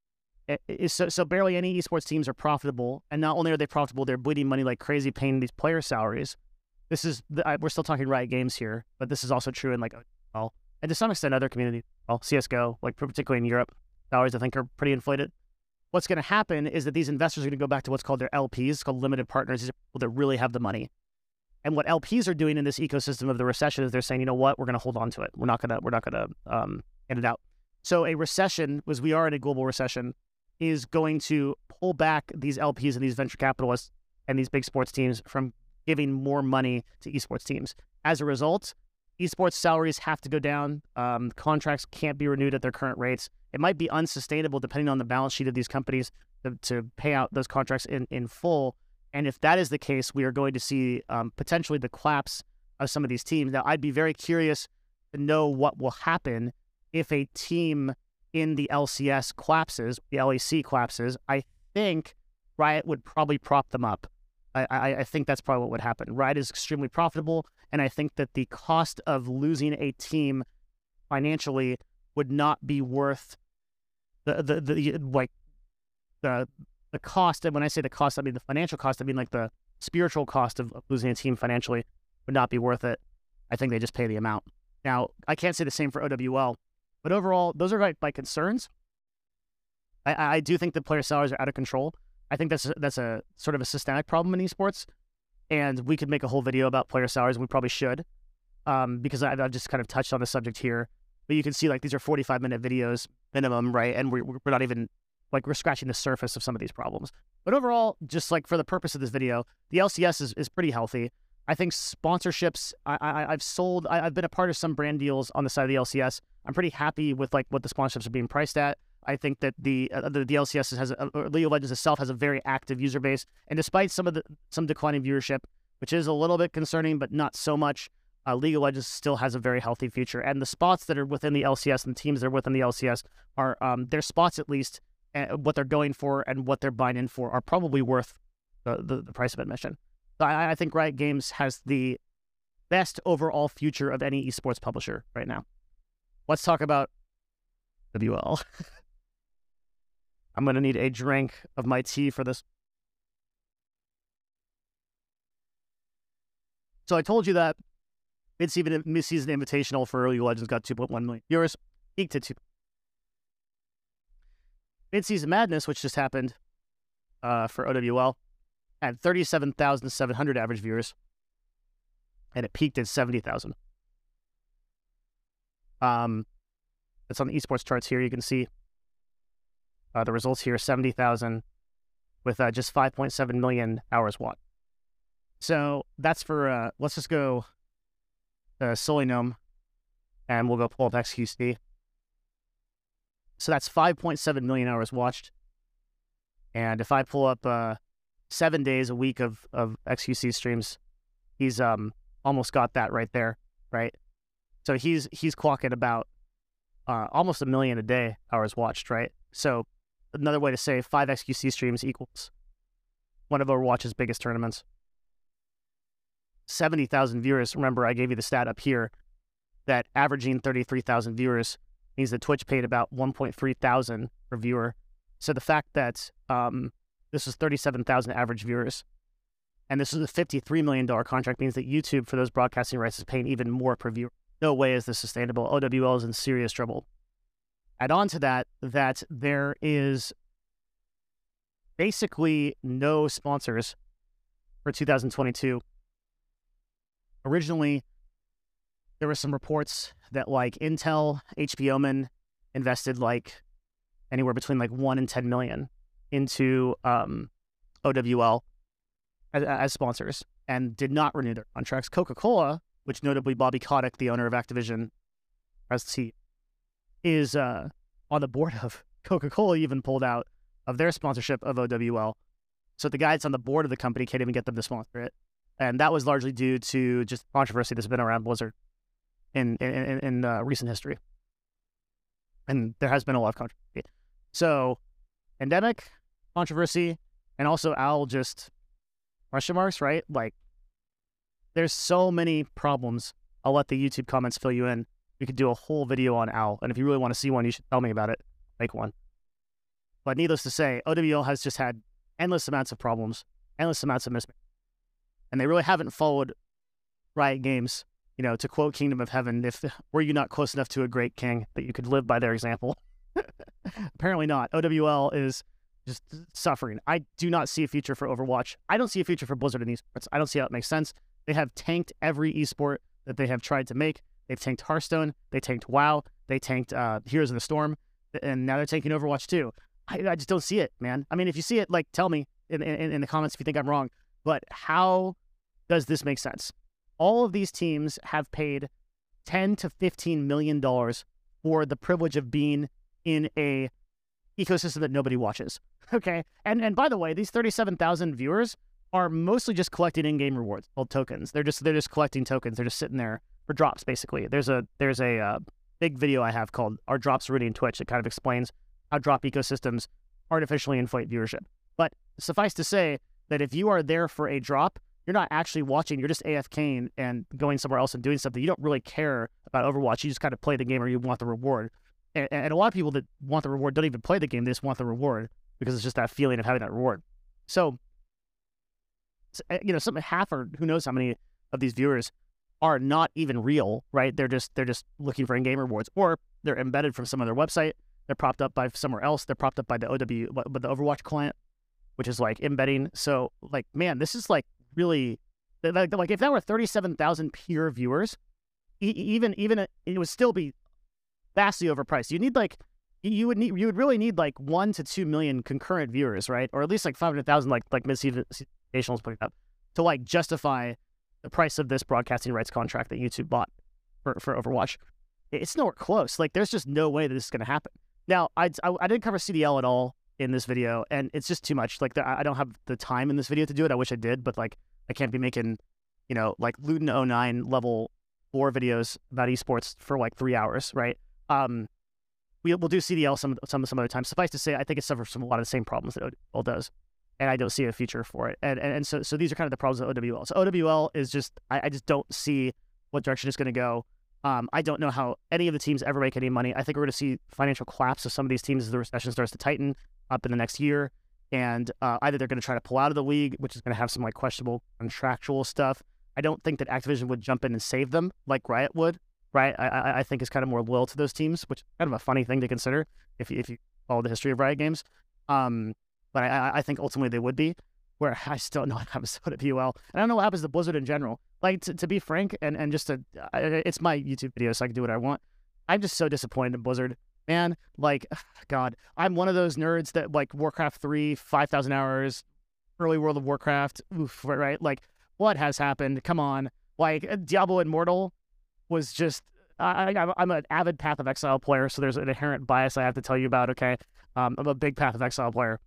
It, it, so, so barely any esports teams are profitable, and not only are they profitable, they're bleeding money like crazy, paying these player salaries. This is the, I, we're still talking Riot Games here, but this is also true in like well, and to some extent other communities. Well, C S G O, like particularly in Europe, salaries I think are pretty inflated. What's going to happen is that these investors are going to go back to what's called their L Ps, it's called limited partners. These are people that really have the money. And what L Ps are doing in this ecosystem of the recession is they're saying, you know what, we're going to hold on to it. We're not going to, we're not going to um, get it out. So a recession, as we are in a global recession, is going to pull back these L Ps and these venture capitalists and these big sports teams from giving more money to esports teams. As a result, esports salaries have to go down. Um, contracts can't be renewed at their current rates. It might be unsustainable depending on the balance sheet of these companies to, to pay out those contracts in, in full. And if that is the case, we are going to see um, potentially the collapse of some of these teams. Now, I'd be very curious to know what will happen if a team in the L C S collapses, the L E C collapses. I think Riot would probably prop them up. I, I, I think that's probably what would happen. Riot is extremely profitable, and I think that the cost of losing a team financially would not be worth the the, the like the the cost. And when I say the cost, I mean the financial cost. I mean like the spiritual cost of, of losing a team financially would not be worth it. I think they just pay the amount. Now, I can't say the same for O W L, but overall, those are my, my concerns. I, I do think the player salaries are out of control. I think that's a, that's a sort of a systemic problem in esports, and we could make a whole video about player salaries, and we probably should, um, because I, I've just kind of touched on the subject here. But you can see like these are forty-five minute videos minimum, right? And we're, we're not even like we're scratching the surface of some of these problems. But overall, just like for the purpose of this video, the L C S is, is pretty healthy. I think sponsorships, I, I, I've sold, I, I've been a part of some brand deals on the side of the L C S. I'm pretty happy with like what the sponsorships are being priced at. I think that the uh, the, the L C S has, a, or League of Legends itself has a very active user base. And despite some of the, some declining viewership, which is a little bit concerning, but not so much, uh, League of Legends still has a very healthy future. And the spots that are within the L C S and the teams that are within the L C S are, um, their spots at least, uh, what they're going for and what they're buying in for are probably worth the, the, the price of admission. So I, I think Riot Games has the best overall future of any esports publisher right now. Let's talk about W L. I'm going to need a drink of my tea for this. So I told you that mid-season, mid-season invitational for League of Legends got two point one million viewers, eked to two. Mid-season Madness, which just happened uh, for O W L, had thirty-seven thousand seven hundred average viewers, and it peaked at seventy thousand. Um, it's on the esports charts here. You can see uh, the results here, seventy thousand with uh, just five point seven million hours watched. So that's for, uh, let's just go uh, Solinome, and we'll go pull up X Q C. So that's five point seven million hours watched. And if I pull up uh, seven days a week of, of X Q C streams, he's um almost got that right there, right? So he's he's clocking about uh, almost a million a day hours watched, right? So another way to say five X Q C streams equals one of Overwatch's biggest tournaments. seventy thousand viewers. Remember, I gave you the stat up here that averaging thirty-three thousand viewers means that Twitch paid about one point three thousand per viewer. So the fact that um, this is thirty-seven thousand average viewers, and this is a fifty-three million dollars contract, means that YouTube, for those broadcasting rights, is paying even more per viewer. No way is this sustainable. O W L is in serious trouble. Add on to that, that there is basically no sponsors for two thousand twenty-two. Originally, there were some reports that like Intel, H P Omen invested like anywhere between like one and ten million into um, O W L as, as sponsors and did not renew their contracts. Coca-Cola, which notably Bobby Kotick, the owner of Activision, as he is uh, on the board of Coca-Cola, even pulled out of their sponsorship of O W L. So the guys on the board of the company can't even get them to sponsor it. And that was largely due to just controversy that's been around Blizzard in in, in, in uh, recent history. And there has been a lot of controversy. So, pandemic, controversy, and also Owl just question marks, right? Like, there's so many problems. I'll let the YouTube comments fill you in. We could do a whole video on Owl. And if you really want to see one, you should tell me about it. Make one. But needless to say, O W L has just had endless amounts of problems, endless amounts of mismanagement. And they really haven't followed Riot Games, you know, to quote Kingdom of Heaven, if were you not close enough to a great king that you could live by their example? Apparently not. O W L is just suffering. I do not see a future for Overwatch. I don't see a future for Blizzard in esports. I don't see how it makes sense. They have tanked every esport that they have tried to make. They've tanked Hearthstone. They tanked WoW. They tanked uh, Heroes of the Storm. And now they're tanking Overwatch too. I, I just don't see it, man. I mean, if you see it, like, tell me in, in, in the comments if you think I'm wrong. But how does this make sense? All of these teams have paid ten to fifteen million dollars for the privilege of being in a ecosystem that nobody watches. Okay, and and by the way, these thirty-seven thousand viewers are mostly just collecting in-game rewards called tokens. They're just they're just collecting tokens. They're just sitting there for drops, basically. There's a there's a uh, big video I have called "Are Drops Ruining Twitch?" that kind of explains how drop ecosystems artificially inflate viewership. But suffice to say that if you are there for a drop, you're not actually watching. You're just AFKing and going somewhere else and doing something. You don't really care about Overwatch. You just kind of play the game, or you want the reward. And, and a lot of people that want the reward don't even play the game. They just want the reward because it's just that feeling of having that reward. So, you know, some half or who knows how many of these viewers are not even real, right? They're just they're just looking for in-game rewards, or they're embedded from some other website. They're propped up by somewhere else. They're propped up by the O W, by the Overwatch client, which is like embedding. So, like, man, this is like really like, like if that were thirty-seven thousand pure viewers, e even even it would still be vastly overpriced. You need like you would need you would really need like one to two million concurrent viewers, right? Or at least like five hundred thousand, like like mid-season is putting up to like justify the price of this broadcasting rights contract that YouTube bought for, for Overwatch. It's nowhere close. Like, there's just no way that this is going to happen. Now, I, I, I didn't cover C D L at all in this video, and it's just too much. Like, the, I don't have the time in this video to do it. I wish I did, but, like, I can't be making, you know, like, Luden oh nine level four videos about esports for, like, three hours, right? Um, we, we'll do C D L some, some, some other time. Suffice to say, I think it suffers from a lot of the same problems that O W L does, and I don't see a future for it. And, and, and so, so these are kind of the problems of O W L. So O W L is just, I, I just don't see what direction it's going to go. Um, I don't know how any of the teams ever make any money. I think we're going to see financial collapse of some of these teams as the recession starts to tighten up in the next year. And uh, either they're going to try to pull out of the league, which is going to have some like questionable contractual stuff. I don't think that Activision would jump in and save them like Riot would. Riot, I, I think, is kind of more loyal to those teams, which is kind of a funny thing to consider if you, if you follow the history of Riot Games. Um, but I, I think ultimately they would be. Where I still don't know what happens to O W L. And I don't know what happens to Blizzard in general. Like, to, to be frank, and, and just to, I, it's my YouTube video, so I can do what I want. I'm just so disappointed in Blizzard. Man, like, God, I'm one of those nerds that, like, Warcraft three, five thousand hours, early World of Warcraft, oof, right? Like, what has happened? Come on. Like, Diablo Immortal was just, I, I, I'm an avid Path of Exile player, so there's an inherent bias I have to tell you about, okay? Um, I'm a big Path of Exile player.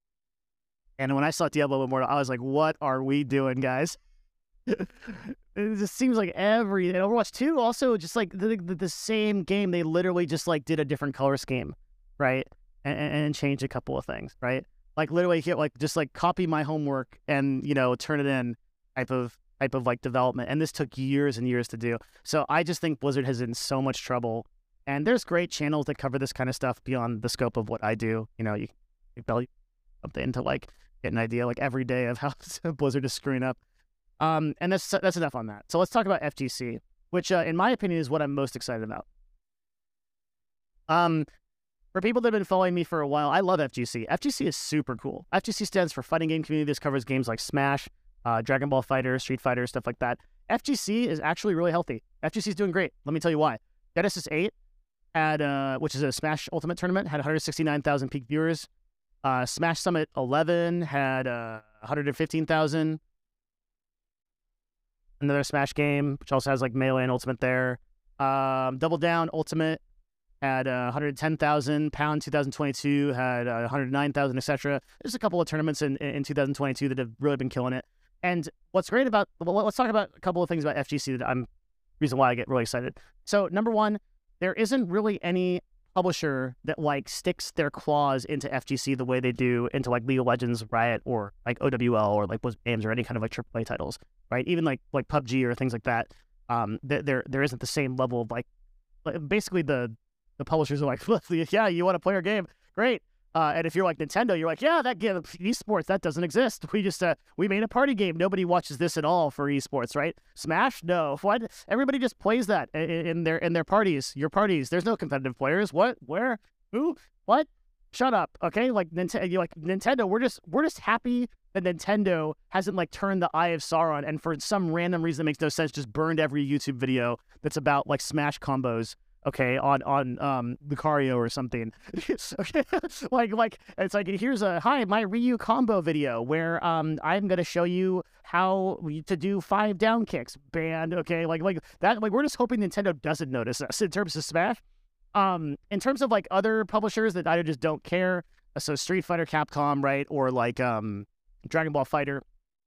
And when I saw Diablo Immortal, I was like, what are we doing, guys? It just seems like every... And Overwatch two also, just like the, the, the same game, they literally just like did a different color scheme, right? And, and changed a couple of things, right? Like literally, like just like copy my homework and, you know, turn it in type of type of like development. And this took years and years to do. So I just think Blizzard has in so much trouble. And there's great channels that cover this kind of stuff beyond the scope of what I do. You know, you can belly something to like get an idea like every day of how Blizzard is screwing up. Um, and that's that's enough on that. So let's talk about F G C, which uh, in my opinion is what I'm most excited about. Um, for people that have been following me for a while, I love F G C. F G C is super cool. F G C stands for Fighting Game Community. This covers games like Smash, uh, Dragon Ball Fighter, Street Fighter, stuff like that. F G C is actually really healthy. F G C is doing great. Let me tell you why. Genesis eight had, uh, which is a Smash Ultimate Tournament, had one hundred sixty-nine thousand peak viewers. Uh, Smash Summit eleven had uh, one hundred fifteen thousand. Another Smash game, which also has like Melee and Ultimate there. Um, Double Down Ultimate had uh, one hundred ten thousand. Pound twenty twenty-two had uh, one hundred nine thousand, et cetera. There's a couple of tournaments in, in two thousand twenty-two that have really been killing it. And what's great about, well, let's talk about a couple of things about F G C that I'm, reason why I get really excited. So number one, there isn't really any publisher that like sticks their claws into F G C the way they do into like League of Legends, Riot, or like O W L, or like Blizzard Games, or any kind of like triple A titles, right? Even like like P U B G or things like that. Um, th there there isn't the same level of like, basically the the publishers are like, yeah, you want to play our game, great. Uh, and if you're like Nintendo, you're like, yeah, that game, esports, that doesn't exist. We just uh, we made a party game. Nobody watches this at all for esports, right? Smash, no. What? Everybody just plays that in, in their in their parties. Your parties. There's no competitive players. What? Where? Who? What? Shut up. Okay, like Nintendo. You like Nintendo. We're just we're just happy that Nintendo hasn't like turned the Eye of Sauron, and for some random reason that makes no sense, just burned every YouTube video that's about like Smash combos. Okay, on on um Lucario or something. Okay, like like it's like here's a hi my Ryu combo video where um I'm gonna show you how to do five down kicks. Banned. Okay, like like that. Like we're just hoping Nintendo doesn't notice us in terms of Smash. Um, in terms of like other publishers that either just don't care. So Street Fighter, Capcom, right, or like um Dragon Ball Fighter.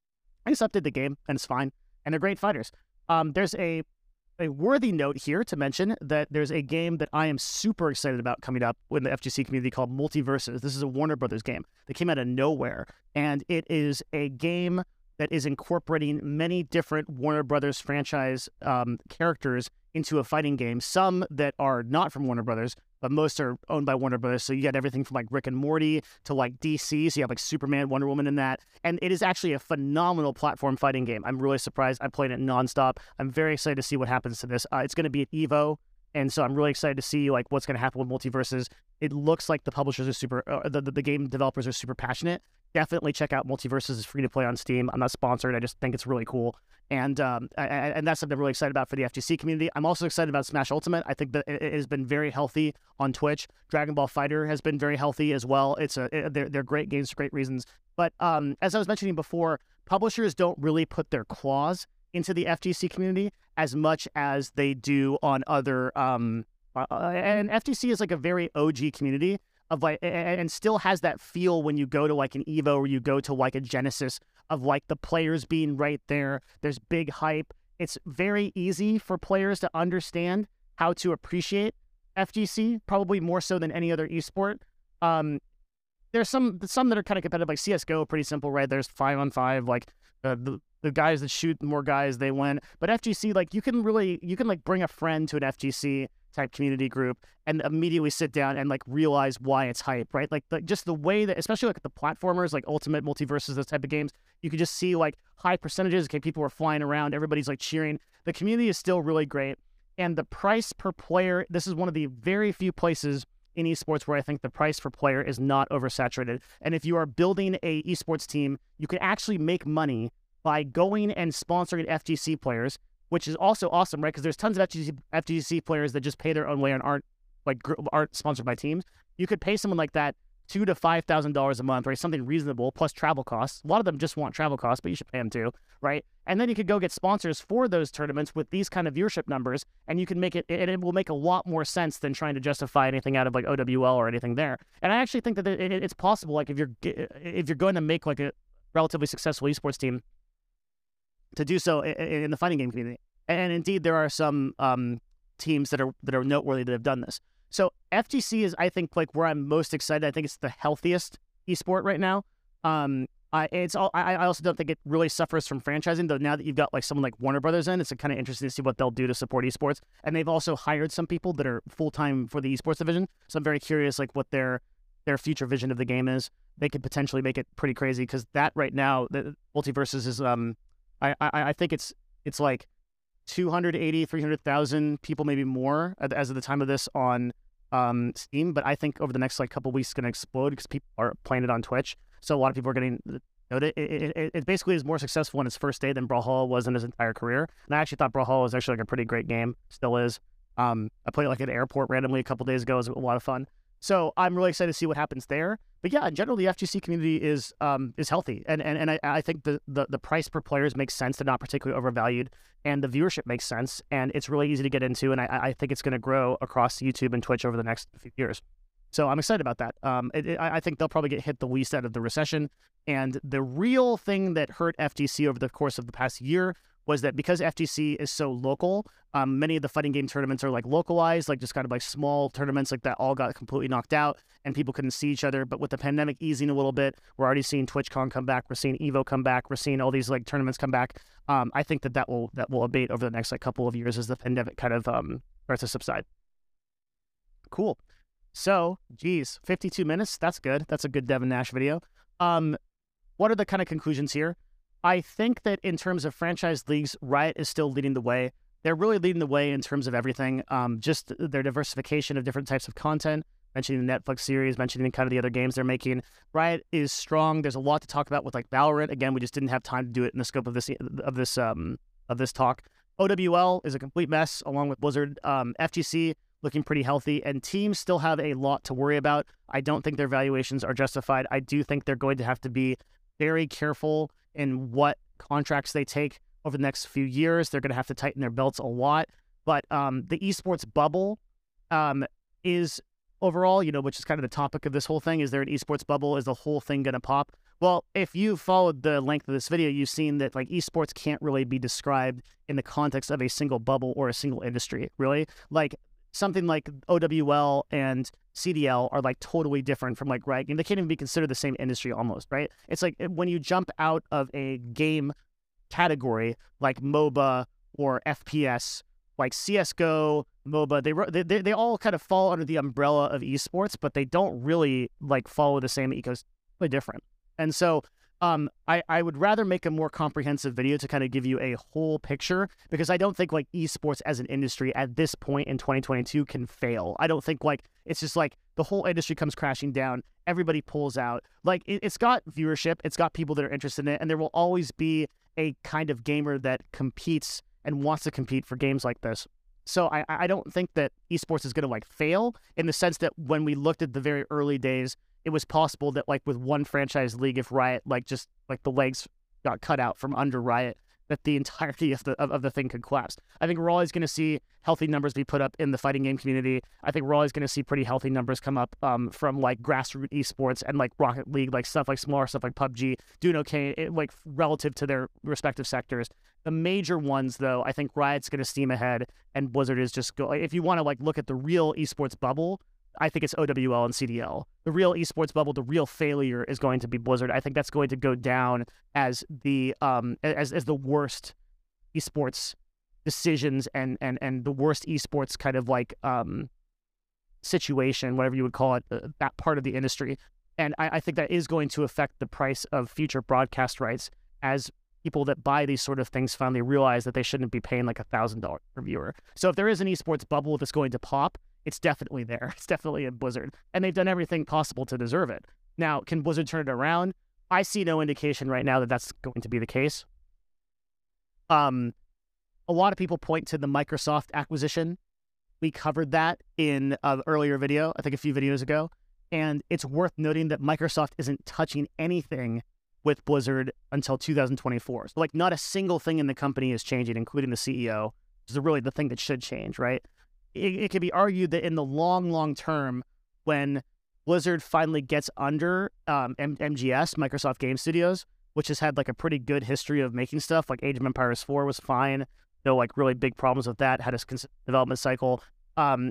I just updated the game and it's fine, and they're great fighters. Um, there's a A worthy note here to mention that there's a game that I am super excited about coming up in the F G C community called Multiverses. This is a Warner Brothers game that came out of nowhere, and it is a game that is incorporating many different Warner Brothers franchise um, characters into a fighting game. Some that are not from Warner Brothers, but most are owned by Warner Brothers. So you got everything from like Rick and Morty to like D C. So you have like Superman, Wonder Woman in that. And it is actually a phenomenal platform fighting game. I'm really surprised. I played it nonstop. I'm very excited to see what happens to this. Uh, it's going to be at EVO. And so I'm really excited to see like what's going to happen with Multiverses. It looks like the publishers are super, uh, the, the, the game developers are super passionate. Definitely check out Multiverses. It's free to play on Steam. I'm not sponsored. I just think it's really cool. And um, I, and that's something I'm really excited about for the F G C community. I'm also excited about Smash Ultimate. I think that it has been very healthy on Twitch. Dragon Ball Fighter has been very healthy as well. It's a it, they're, they're great games for great reasons. But um, as I was mentioning before, publishers don't really put their claws into the F G C community as much as they do on other. Um, uh, and F G C is like a very O G community of like, and still has that feel when you go to like an Evo or you go to like a Genesis of like the players being right there. There's big hype. It's very easy for players to understand how to appreciate F G C, probably more so than any other esport. Um, there's some some that are kind of competitive, like C S G O, pretty simple, right? There's five on five, like uh, the the guys that shoot more guys, they win. But F G C, like you can really, you can like bring a friend to an F G C type community group and immediately sit down and like realize why it's hype, right? Like the, just the way that, especially like the platformers, like Ultimate, Multiverses, those type of games, you can just see like high percentages. Okay, people are flying around, everybody's like cheering. The community is still really great. And the price per player, this is one of the very few places in esports where I think the price per player is not oversaturated. And if you are building a esports team, you can actually make money by going and sponsoring F G C players, which is also awesome, right? Because there's tons of F G C, F G C players that just pay their own way and aren't like aren't sponsored by teams. You could pay someone like that two to five thousand dollars a month, right? Something reasonable plus travel costs. A lot of them just want travel costs, but you should pay them too, right? And then you could go get sponsors for those tournaments with these kind of viewership numbers, and you can make it. And it will make a lot more sense than trying to justify anything out of like O W L or anything there. And I actually think that it, it, it's possible. Like if you're if you're going to make like a relatively successful esports team, to do so in, in the fighting game community. And indeed, there are some um, teams that are that are noteworthy that have done this. So F G C is, I think, like where I'm most excited. I think it's the healthiest esport right now. Um, I it's all. I, I also don't think it really suffers from franchising, though. Now that you've got like someone like Warner Brothers in, it's kind of interesting to see what they'll do to support esports. And they've also hired some people that are full time for the esports division. So I'm very curious, like what their their future vision of the game is. They could potentially make it pretty crazy because that right now, the Multiverses is um, I I, I think it's it's like two hundred eighty, three hundred thousand people, maybe more as of the time of this on um, Steam. But I think over the next like couple weeks, it's going to explode because people are playing it on Twitch. So a lot of people are getting, you know, it, it, it, it basically is more successful in its first day than Brawlhalla was in his entire career. And I actually thought Brawlhalla was actually like a pretty great game. Still is. Um, I played it like at an airport randomly a couple days ago. It was a lot of fun. So I'm really excited to see what happens there. But yeah, in general, the F G C community is um, is healthy. And and, and I, I think the, the, the price per players makes sense. They're not particularly overvalued. And the viewership makes sense. And it's really easy to get into. And I, I think it's going to grow across YouTube and Twitch over the next few years. So I'm excited about that. Um, it, it, I think they'll probably get hit the least out of the recession. And the real thing that hurt F G C over the course of the past year was that because F G C is so local, um, many of the fighting game tournaments are like localized, like just kind of like small tournaments like that all got completely knocked out and people couldn't see each other. But with the pandemic easing a little bit, we're already seeing TwitchCon come back. We're seeing Evo come back. We're seeing all these like tournaments come back. Um, I think that that will, that will abate over the next like couple of years as the pandemic kind of um, starts to subside. Cool. So, geez, fifty-two minutes. That's good. That's a good Devin Nash video. Um, what are the kind of conclusions here? I think that in terms of franchise leagues, Riot is still leading the way. They're really leading the way in terms of everything. Um, just their diversification of different types of content, mentioning the Netflix series, mentioning kind of the other games they're making. Riot is strong. There's a lot to talk about with like Valorant. Again, we just didn't have time to do it in the scope of this of this um, of this talk. O W L is a complete mess along with Blizzard. Um, F G C looking pretty healthy, and teams still have a lot to worry about. I don't think their valuations are justified. I do think they're going to have to be very careful in what contracts they take over the next few years. They're going to have to tighten their belts a lot. But um, the esports bubble um, is overall, you know, which is kind of the topic of this whole thing. Is there an esports bubble? Is the whole thing going to pop? Well, if you've followed the length of this video, you've seen that like esports can't really be described in the context of a single bubble or a single industry, really. Like something like O W L and C D L are like totally different from like Riot. They can't even be considered the same industry almost, right? It's like when you jump out of a game category like MOBA or F P S, like C S G O, MOBA, they, they they all kind of fall under the umbrella of esports, but they don't really like follow the same ecosystem. Really different. And so um, I, I would rather make a more comprehensive video to kind of give you a whole picture, because I don't think like esports as an industry at this point in twenty twenty-two can fail. I don't think like it's just like the whole industry comes crashing down, everybody pulls out. Like it, it's got viewership, it's got people that are interested in it, and there will always be a kind of gamer that competes and wants to compete for games like this. So I, I don't think that esports is going to like fail, in the sense that when we looked at the very early days, it was possible that like with one franchise league, if Riot like just like the legs got cut out from under Riot, that the entirety of the of, of the thing could collapse. I think we're always going to see healthy numbers be put up in the fighting game community. I think we're always going to see pretty healthy numbers come up um, from like grassroots esports and like Rocket League, like stuff like smaller stuff like P U B G, doing okay, it, like relative to their respective sectors. The major ones, though, I think Riot's going to steam ahead, and Blizzard is just go. If you want to like look at the real esports bubble, I think it's O W L and C D L. The real esports bubble, the real failure is going to be Blizzard. I think that's going to go down as the um as as the worst esports decisions and and and the worst esports kind of like um situation, whatever you would call it, uh, that part of the industry. And I, I think that is going to affect the price of future broadcast rights as people that buy these sort of things finally realize that they shouldn't be paying like a thousand dollars per viewer. So if there is an esports bubble that's going to pop, it's definitely there. It's definitely in Blizzard. And they've done everything possible to deserve it. Now, can Blizzard turn it around? I see no indication right now that that's going to be the case. Um, a lot of people point to the Microsoft acquisition. We covered that in an earlier video, I think a few videos ago. And it's worth noting that Microsoft isn't touching anything with Blizzard until two thousand twenty-four. So, like, not a single thing in the company is changing, including the C E O, which is really the thing that should change, right? It, it could be argued that in the long, long term, when Blizzard finally gets under um, M- MGS, Microsoft Game Studios, which has had like a pretty good history of making stuff, like Age of Empires four was fine, no like really big problems with that, had a consistent development cycle. Um,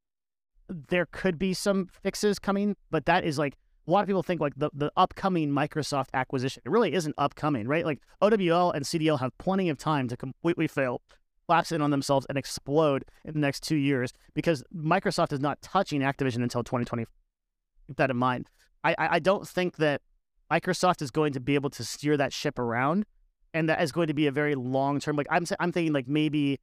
there could be some fixes coming, but that is like, a lot of people think like the, the upcoming Microsoft acquisition, it really isn't upcoming, right? Like O W L and C D L have plenty of time to completely fail, collapse in on themselves and explode in the next two years because Microsoft is not touching Activision until twenty twenty. Keep that in mind. I, I don't think that Microsoft is going to be able to steer that ship around, and that is going to be a very long-term, like I'm I'm thinking like maybe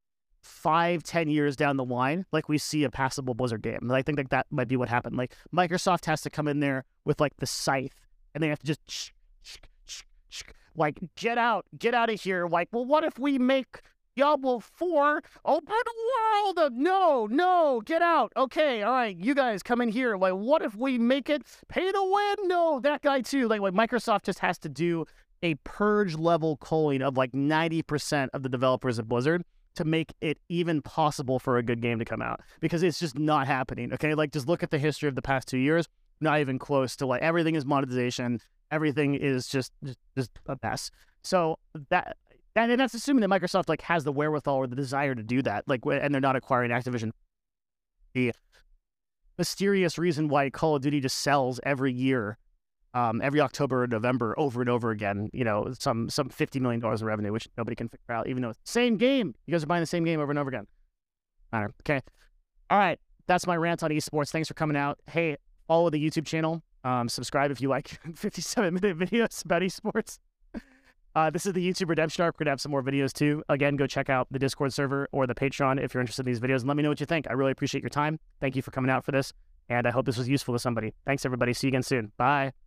five, ten years down the line, like we see a passable Blizzard game. And I think like that might be what happened. Like Microsoft has to come in there with like the scythe, and they have to just sh- sh- sh- sh- like get out, get out of here. Like, well, what if we make Diablo four open world? No, no, get out. Okay, all right, you guys come in here. Like, what if we make it pay to win? No, that guy too. Like, like Microsoft just has to do a purge level culling of like ninety percent of the developers at Blizzard to make it even possible for a good game to come out, because it's just not happening. Okay, like just look at the history of the past two years. Not even close to like everything is monetization. Everything is just just, just a mess. So that. And that's assuming that Microsoft like has the wherewithal or the desire to do that, like, and they're not acquiring Activision. The mysterious reason why Call of Duty just sells every year, um, every October or November, over and over again. You know, some some fifty million dollars in revenue, which nobody can figure out, even though it's the same game. You guys are buying the same game over and over again. Matter. Okay. All right. That's my rant on esports. Thanks for coming out. Hey, follow the YouTube channel. Um, subscribe if you like fifty-seven minute videos about esports. Uh, this is the YouTube Redemption Arc. We're going to have some more videos too. Again, go check out the Discord server or the Patreon if you're interested in these videos, and let me know what you think. I really appreciate your time. Thank you for coming out for this, and I hope this was useful to somebody. Thanks, everybody. See you again soon. Bye.